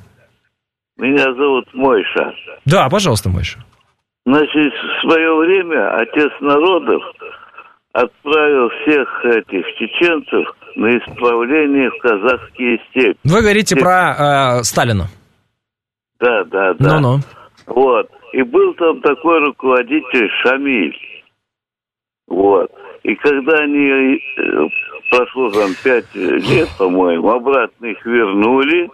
Меня зовут Мойша. Да, пожалуйста, Мойша. Значит, в свое время отец народов отправил всех этих чеченцев на исправление в казахские степи. Вы говорите про Сталина. Да. Ну-ну. Вот. И был там такой руководитель Шамиль. Вот. И когда они, прошло там 5 лет, по-моему, обратно их вернули,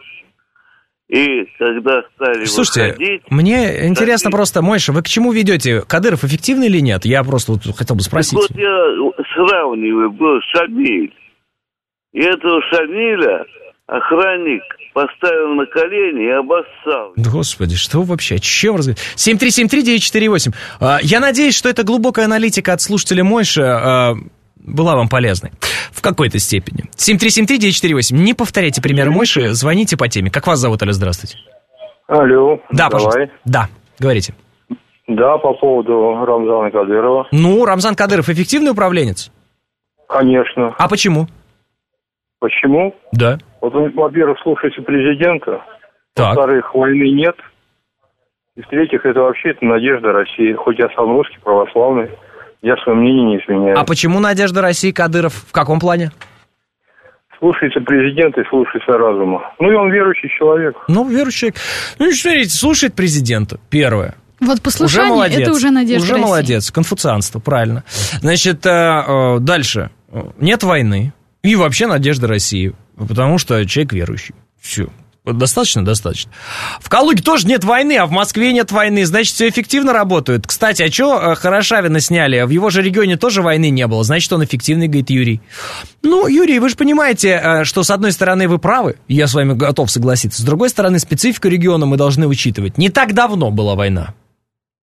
и когда стали выходить... мне интересно просто, Мойша, вы к чему ведете? Кадыров эффективный или нет? Я просто хотел бы спросить. Вот я сравниваю, был Шамиль. И этого Шамиля охранник поставил на колени и обоссал. Господи, что вообще? О чем разговаривать? 7373948. Я надеюсь, что эта глубокая аналитика от слушателя Мойши была вам полезной. В какой-то степени. 7373948. Не повторяйте примеры Мойши, звоните по теме. Как вас зовут, Алло, здравствуйте. Алло. Да, пожалуйста. Да, говорите. Да, по поводу Рамзана Кадырова. Ну, Рамзан Кадыров эффективный управленец? Конечно. А почему? Почему? Да. Вот он, во-первых, слушается президента. Так. Во-вторых, войны нет. И в-третьих, это вообще надежда России. Хоть я сам русский, православный. Я свое мнение не изменяю. А почему надежда России Кадыров? В каком плане? Слушается президента и слушается разума. Ну, и он верующий человек. Ну, верующий человек. Ну, смотрите, слушает президента, первое. Вот послушание, уже это уже надежда Уже России. Молодец, конфуцианство, правильно. Значит, дальше. Нет войны. И вообще надежда России. Потому что человек верующий. Все. Достаточно? В Калуге тоже нет войны, а в Москве нет войны. Значит, все эффективно работает. Кстати, а что Хорошавина сняли? В его же регионе тоже войны не было. Значит, он эффективный, говорит Юрий. Ну, Юрий, вы же понимаете, что с одной стороны вы правы, я с вами готов согласиться. С другой стороны, специфику региона мы должны учитывать. Не так давно была война.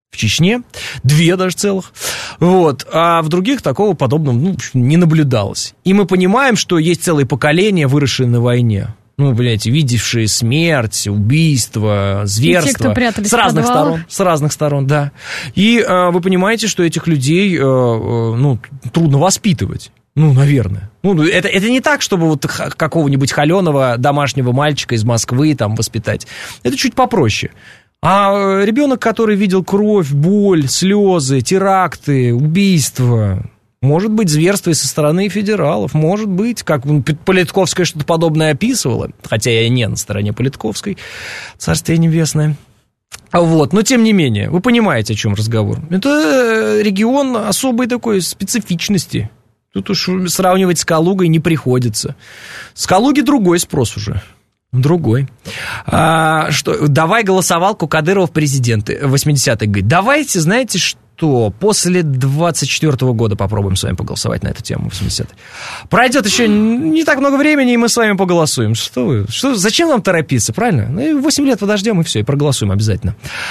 в Чечне, 2 даже целых, вот, а в других такого подобного не наблюдалось. И мы понимаем, что есть целые поколения, выросшие на войне. Видевшие смерть, убийство, зверство. С разных сторон, да. И вы понимаете, что этих людей, трудно воспитывать. Наверное. Это не так, чтобы вот какого-нибудь холеного домашнего мальчика из Москвы там воспитать. Это чуть попроще. А ребенок, который видел кровь, боль, слезы, теракты, убийства, может быть, зверство и со стороны федералов, может быть, как Политковская что-то подобное описывала, хотя я не на стороне Политковской, царствие небесное. Вот, но тем не менее, вы понимаете, о чем разговор. Это регион особой такой специфичности. Тут уж сравнивать с Калугой не приходится. С Калуги другой спрос уже. Другой. Давай голосовалку Кадырова в президенты. 80-х говорит, давайте, знаете что, после 24-го года попробуем с вами поголосовать на эту тему, 80-й. Пройдет еще не так много времени, и мы с вами поголосуем. Зачем нам торопиться, правильно? 8 лет подождем, и все, и проголосуем обязательно.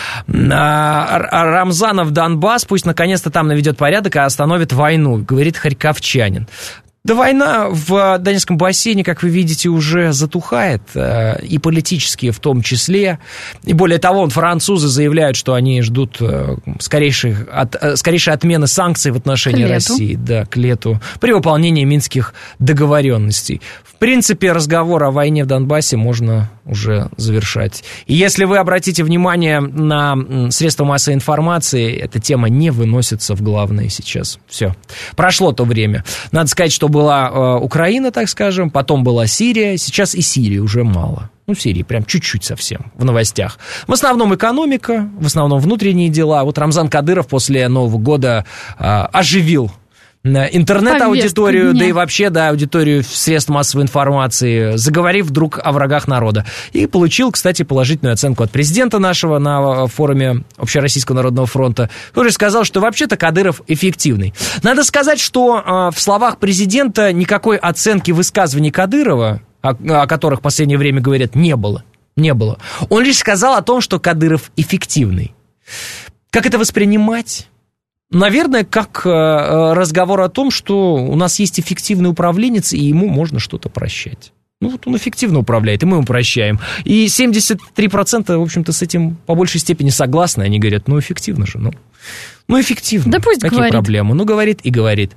Рамзанов Донбасс, пусть наконец-то там наведет порядок и остановит войну, говорит харьковчанин. Да война в Донецком бассейне, как вы видите, уже затухает, и политически в том числе. И более того, французы заявляют, что они ждут скорейшей отмены санкций в отношении России, да, к лету, при выполнении минских договоренностей. В принципе, разговор о войне в Донбассе можно уже завершать. И если вы обратите внимание на средства массовой информации, эта тема не выносится в главное сейчас. Все. Прошло то время. Надо сказать, что была Украина, так скажем, потом была Сирия, сейчас и Сирии уже мало. В Сирии прям чуть-чуть совсем в новостях. В основном экономика, в основном внутренние дела. Вот Рамзан Кадыров после Нового года оживил интернет-аудиторию, да и вообще, да, аудиторию средств массовой информации, заговорив вдруг о врагах народа. И получил, кстати, положительную оценку от президента нашего на форуме Общероссийского народного фронта, который сказал, что вообще-то Кадыров эффективный. Надо сказать, что в словах президента никакой оценки высказываний Кадырова, о которых в последнее время говорят, не было. Не было. Он лишь сказал о том, что Кадыров эффективный. Как это воспринимать? Наверное, как разговор о том, что у нас есть эффективный управленец, и ему можно что-то прощать. Вот он эффективно управляет, и мы ему прощаем. И 73%, в общем-то, с этим по большей степени согласны. Они говорят, эффективно же, эффективно. Да пусть какие говорит. Проблемы? Говорит и говорит.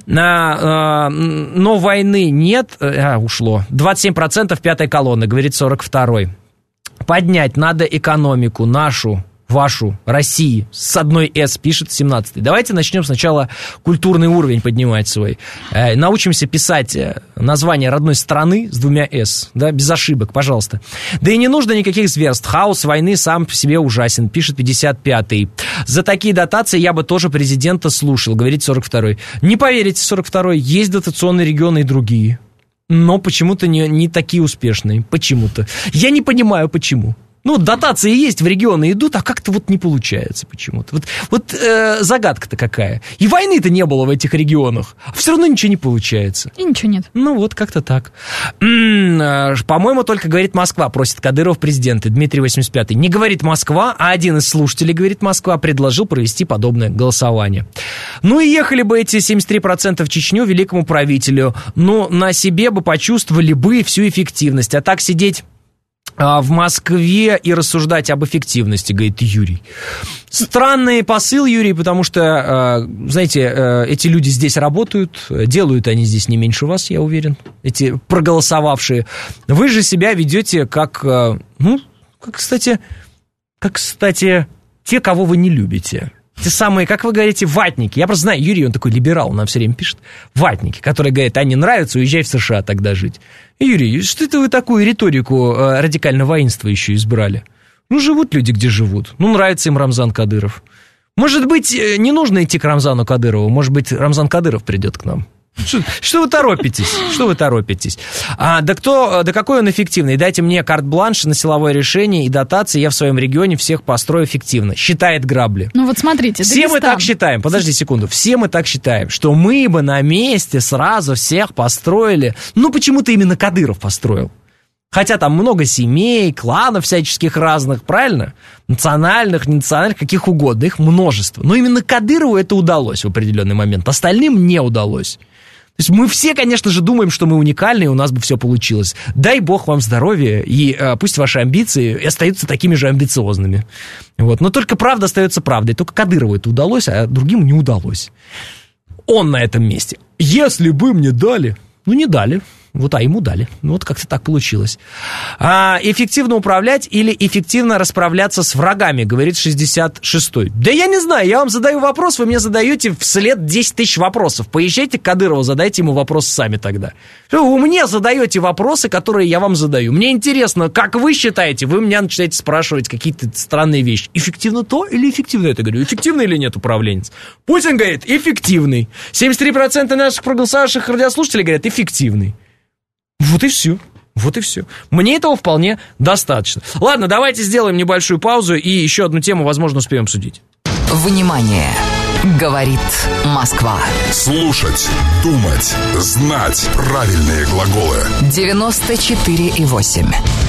Но войны нет. Ушло. 27% пятой колонны, говорит 42-й. Поднять надо экономику нашу, вашу, России, с одной «С», пишет 17-й. Давайте начнем сначала культурный уровень поднимать свой. Научимся писать название родной страны с 2 «С», да, без ошибок, пожалуйста. Да и не нужно никаких зверств. Хаос войны сам по себе ужасен, пишет 55-й. За такие дотации я бы тоже президента слушал, говорит 42-й. Не поверите, 42-й, есть дотационные регионы и другие. Но почему-то не такие успешные. Почему-то. Я не понимаю, почему. Дотации есть, в регионы идут, а как-то не получается почему-то. Загадка-то какая. И войны-то не было в этих регионах, а все равно ничего не получается. И ничего нет. Как-то так. По-моему, только говорит Москва, просит Кадыров президента, Дмитрий 85-й. Не говорит Москва, а один из слушателей, говорит Москва, предложил провести подобное голосование. И ехали бы эти 73% в Чечню великому правителю, но на себе бы почувствовали бы всю эффективность, а так сидеть в Москве и рассуждать об эффективности, говорит Юрий. Странный посыл, Юрий, потому что, знаете, эти люди здесь работают, делают они здесь не меньше вас, я уверен, эти проголосовавшие. Вы же себя ведете как кстати, те, кого вы не любите. Те самые, как вы говорите, ватники. Я просто знаю, Юрий, он такой либерал, он нам все время пишет. Ватники, которые говорят, не нравится, уезжай в США тогда жить. Юрий, что это вы такую риторику радикально воинствующую избрали? Живут люди, где живут. Нравится им Рамзан Кадыров. Может быть, не нужно идти к Рамзану Кадырову, может быть, Рамзан Кадыров придет к нам. Что вы торопитесь? Да какой он эффективный? Дайте мне карт-бланш на силовое решение и дотации, я в своем регионе всех построю эффективно. Считает грабли. Смотрите, все Дагестан. Мы так считаем, подожди секунду, все мы так считаем, что мы бы на месте сразу всех построили. Почему-то именно Кадыров построил. Хотя там много семей, кланов всяческих разных, правильно? Национальных, ненациональных, каких угодно, их множество. Но именно Кадырову это удалось в определенный момент, остальным не удалось. То есть мы все, конечно же, думаем, что мы уникальны, и у нас бы все получилось. Дай бог вам здоровья, и пусть ваши амбиции остаются такими же амбициозными. Вот. Но только правда остается правдой. Только Кадырову это удалось, а другим не удалось. Он на этом месте. Если бы мне дали... Ну, не дали. Вот, а ему дали. Ну, вот как-то так получилось. Эффективно управлять или эффективно расправляться с врагами, говорит 66-й. Да я не знаю, я вам задаю вопрос, вы мне задаете вслед 10 тысяч вопросов. Поезжайте к Кадырову, задайте ему вопрос сами тогда. Вы мне задаете вопросы, которые я вам задаю. Мне интересно, как вы считаете, вы меня начинаете спрашивать какие-то странные вещи. Эффективно то или эффективно это? Говорю, эффективно или нет управленец? Путин говорит, эффективный. 73% наших проголосовавших радиослушателей говорят, эффективный. Вот и все. Вот и все. Мне этого вполне достаточно. Ладно, давайте сделаем небольшую паузу и еще одну тему, возможно, успеем обсудить. Внимание! Говорит Москва. Слушать, думать, знать правильные глаголы. 94,8.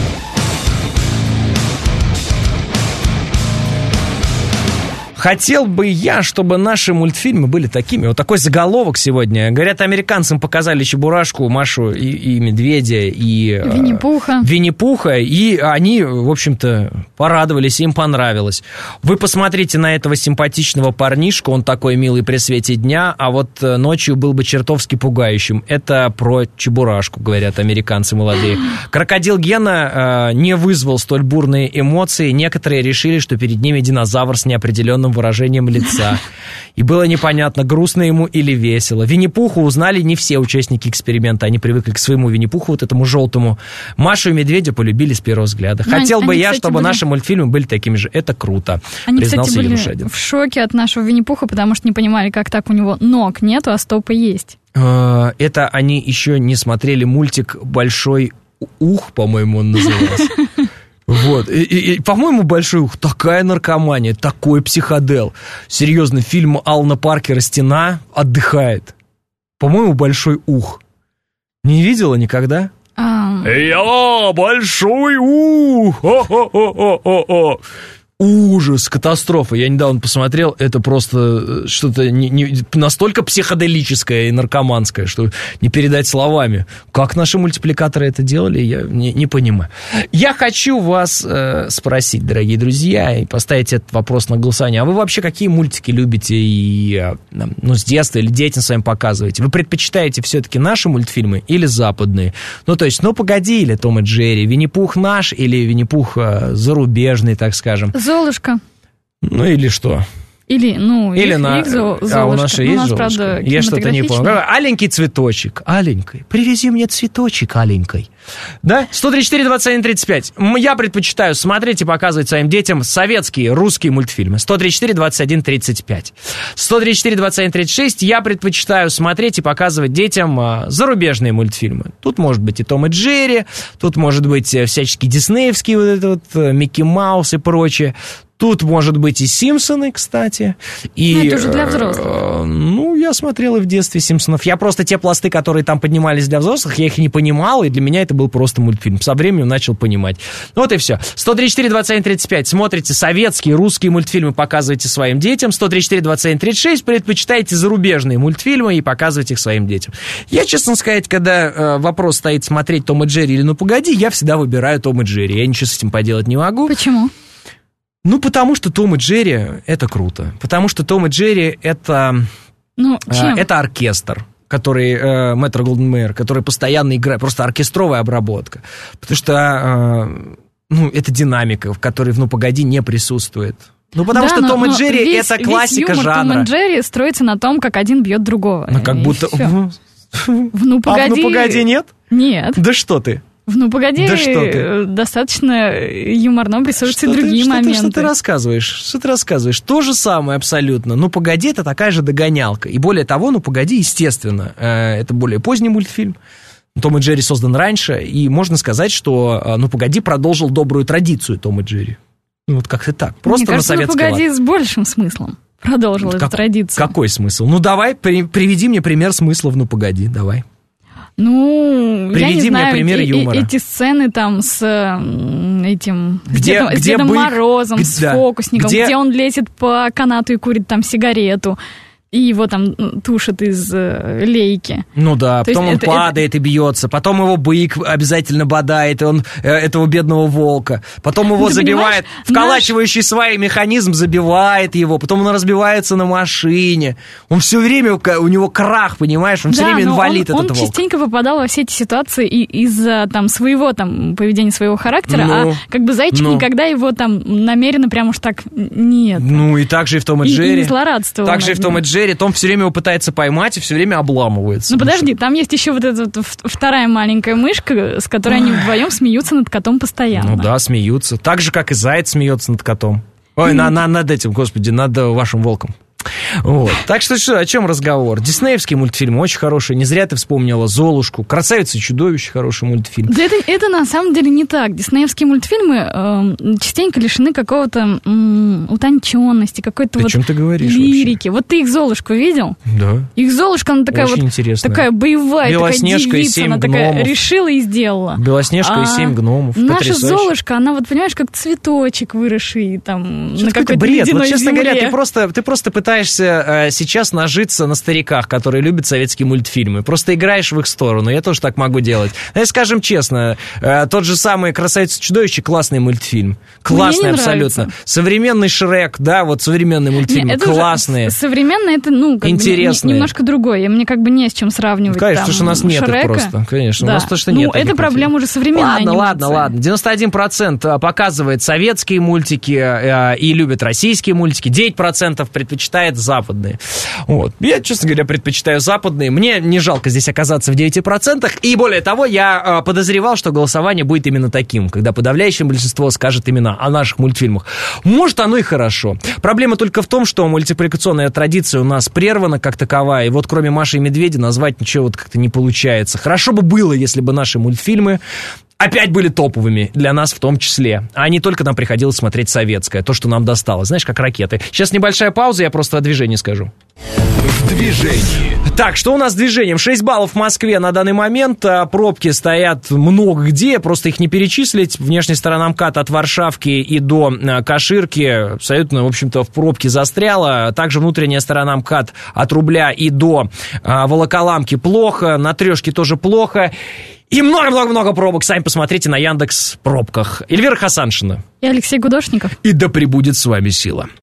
Хотел бы я, чтобы наши мультфильмы были такими. Вот такой заголовок сегодня. Говорят, американцам показали Чебурашку, Машу и Медведя, и... Винни-Пуха, и они, в общем-то, порадовались, им понравилось. Вы посмотрите на этого симпатичного парнишку, он такой милый при свете дня, а вот ночью был бы чертовски пугающим. Это про Чебурашку, говорят американцы молодые. Крокодил Гена не вызвал столь бурные эмоции. Некоторые решили, что перед ними динозавр с неопределенным выражением лица. И было непонятно, грустно ему или весело. Винни-Пуху узнали не все участники эксперимента. Они привыкли к своему Винни-Пуху, вот этому желтому. Машу и Медведя полюбили с первого взгляда. Хотел бы я, чтобы наши мультфильмы были такими же. Это круто. Они, кстати, были в шоке от нашего Винни-Пуха, потому что не понимали, как так у него ног нету, а стопы есть. Это они еще не смотрели мультик «Большой ух», по-моему, он назывался. Вот, и, по-моему, «Большой ух» такая наркомания, такой психодел. Серьезно, фильм Алана Паркера «Стена» отдыхает. По-моему, «Большой ух». Не видела никогда? Я большой ух! О-о-о-о-о-о! Ужас, катастрофа. Я недавно посмотрел, это просто что-то настолько психоделическое и наркоманское, что не передать словами. Как наши мультипликаторы это делали, я не понимаю. Я хочу вас спросить, дорогие друзья, и поставить этот вопрос на голосование. А вы вообще какие мультики любите и, с детства или детям своим показываете? Вы предпочитаете все-таки наши мультфильмы или западные? Ну, то есть, «Погоди» или «Том и Джерри», «Винни-Пух» наш или «Винни-Пух» зарубежный, так скажем? Золушка. Ну, или что? Или Золушка. А у нас есть Золушка? Я что-то не помню. Аленький цветочек. Аленькой. Привези мне цветочек аленькой. Да? 134-21-35. Я предпочитаю смотреть и показывать своим детям советские, русские мультфильмы. 134-21-35. 134-21-36. Я предпочитаю смотреть и показывать детям зарубежные мультфильмы. Тут может быть и Том и Джерри, тут может быть всяческие диснеевские, вот это вот, Микки Маус и прочее. Тут, может быть, и «Симпсоны», кстати. И, это уже для взрослых. Я смотрел и в детстве «Симпсонов». Я просто те пласты, которые там поднимались для взрослых, я их не понимал, и для меня это был просто мультфильм. Со временем начал понимать. Вот и все. 134-21-35. Смотрите советские, русские мультфильмы, показывайте своим детям. 134-21-36. Предпочитайте зарубежные мультфильмы и показывайте их своим детям. Я, честно сказать, когда вопрос стоит смотреть «Том и Джерри» или «Ну, погоди», я всегда выбираю «Том и Джерри». Я ничего с этим поделать не могу. Почему? Потому что «Том и Джерри» — это круто. Потому что «Том и Джерри» — это оркестр, который Метро-Голдвин-Майер, который постоянно играет, просто оркестровая обработка. Потому что это динамика, в которой в «Ну, погоди» не присутствует. Потому что «Том и Джерри» — это классика жанра. «Том и Джерри» строится на том, как один бьет другого. Как будто... В «Ну, погоди». А в «Ну, погоди» нет? Нет. Да что ты? В «Ну, погоди», достаточно юморно рисуются другие моменты. Что ты рассказываешь? То же самое абсолютно. «Ну, погоди» — это такая же догонялка. И более того, «Ну, погоди», естественно, это более поздний мультфильм. «Том и Джерри» создан раньше, и можно сказать, что «Ну, погоди» продолжил добрую традицию «Том и Джерри». Вот как-то так. Просто мне кажется, на советский лад. «Ну, погоди» с большим смыслом продолжил эту традицию. Какой смысл? Давай, приведи мне пример смысла в «Ну, погоди», давай. Ну, приведи я не знаю, мне пример юмора. Эти сцены там с этим... с Дедом Морозом, с фокусником, где он лезет по канату и курит там сигарету. И его там тушат из лейки. Ну да, потом он падает и бьется. Потом его бык обязательно бодает, и он этого бедного волка. Потом его забивает, вколачивающий свай механизм забивает его. Потом он разбивается на машине. Он все время, у него крах, понимаешь? Он все время инвалид, этот волк. Он частенько попадал во все эти ситуации из-за там своего там поведения, своего характера, а как бы зайчик никогда его там намеренно прям уж так нет. Ну и так же и в Том и Джерри. И не злорадствовал. Так же и в Том и Джерри. Том все время его пытается поймать и все время обламывается. Ну подожди, там есть еще вот эта вот вторая маленькая мышка, с которой они вдвоем смеются над котом постоянно. Ну да, смеются. Так же, как и заяц смеется над котом. Ой, над этим, господи, над вашим волком. Вот. Так что о чем разговор? Диснеевские мультфильмы очень хорошие. Не зря ты вспомнила «Золушку». «Красавица и чудовище» хороший мультфильм. Да это на самом деле не так. Диснеевские мультфильмы частенько лишены какого-то утонченности, какой-то вот лирики. Вообще? Вот ты их «Золушку» видел? Да. Их «Золушка», она такая очень вот интересная. Такая боевая, Белоснежка такая девица, она такая решила и сделала. Белоснежка и 7 гномов. Наша «Золушка», она вот, понимаешь, как цветочек выросший там на какой-то бред. Вот, честно земле. говоря, ты просто пытаешься сейчас нажиться на стариках, которые любят советские мультфильмы. Просто играешь в их сторону. Я тоже так могу делать. Но, скажем честно, тот же самый «Красавица и чудовище» — классный мультфильм. Классный абсолютно. Нравится. Современный «Шрек», да, вот современный мультфильм. Классные. Современный — это, интересный. Немножко другое. Мне как бы не с чем сравнивать. Конечно, потому что у нас нет Шрека. Их просто. Конечно, да. у нас то, что нет. Это проблема уже современная анимация. Ладно. 91% показывает советские мультики и любит российские мультики. 9% предпочитает западные. Вот. Я, честно говоря, предпочитаю западные. Мне не жалко здесь оказаться в 9%. И более того, я подозревал, что голосование будет именно таким, когда подавляющее большинство скажет именно о наших мультфильмах. Может, оно и хорошо. Проблема только в том, что мультипликационная традиция у нас прервана как таковая. И вот кроме Маши и Медведя назвать ничего вот как-то не получается. Хорошо бы было, если бы наши мультфильмы опять были топовыми, для нас в том числе. А не только нам приходилось смотреть советское, то, что нам досталось. Знаешь, как ракеты. Сейчас небольшая пауза, я просто о движении скажу. В движении. Так, что у нас с движением? 6 баллов в Москве на данный момент. Пробки стоят много где, просто их не перечислить. Внешняя сторона МКАД от Варшавки и до Каширки абсолютно, в общем-то, в пробке застряла. Также внутренняя сторона МКАД от Рубля и до Волоколамки плохо, на Трешке тоже плохо. И много-много-много пробок. Сами посмотрите на Яндекс.Пробках. Эльвира Хасаншина. И Алексей Гудошников. И да пребудет с вами сила.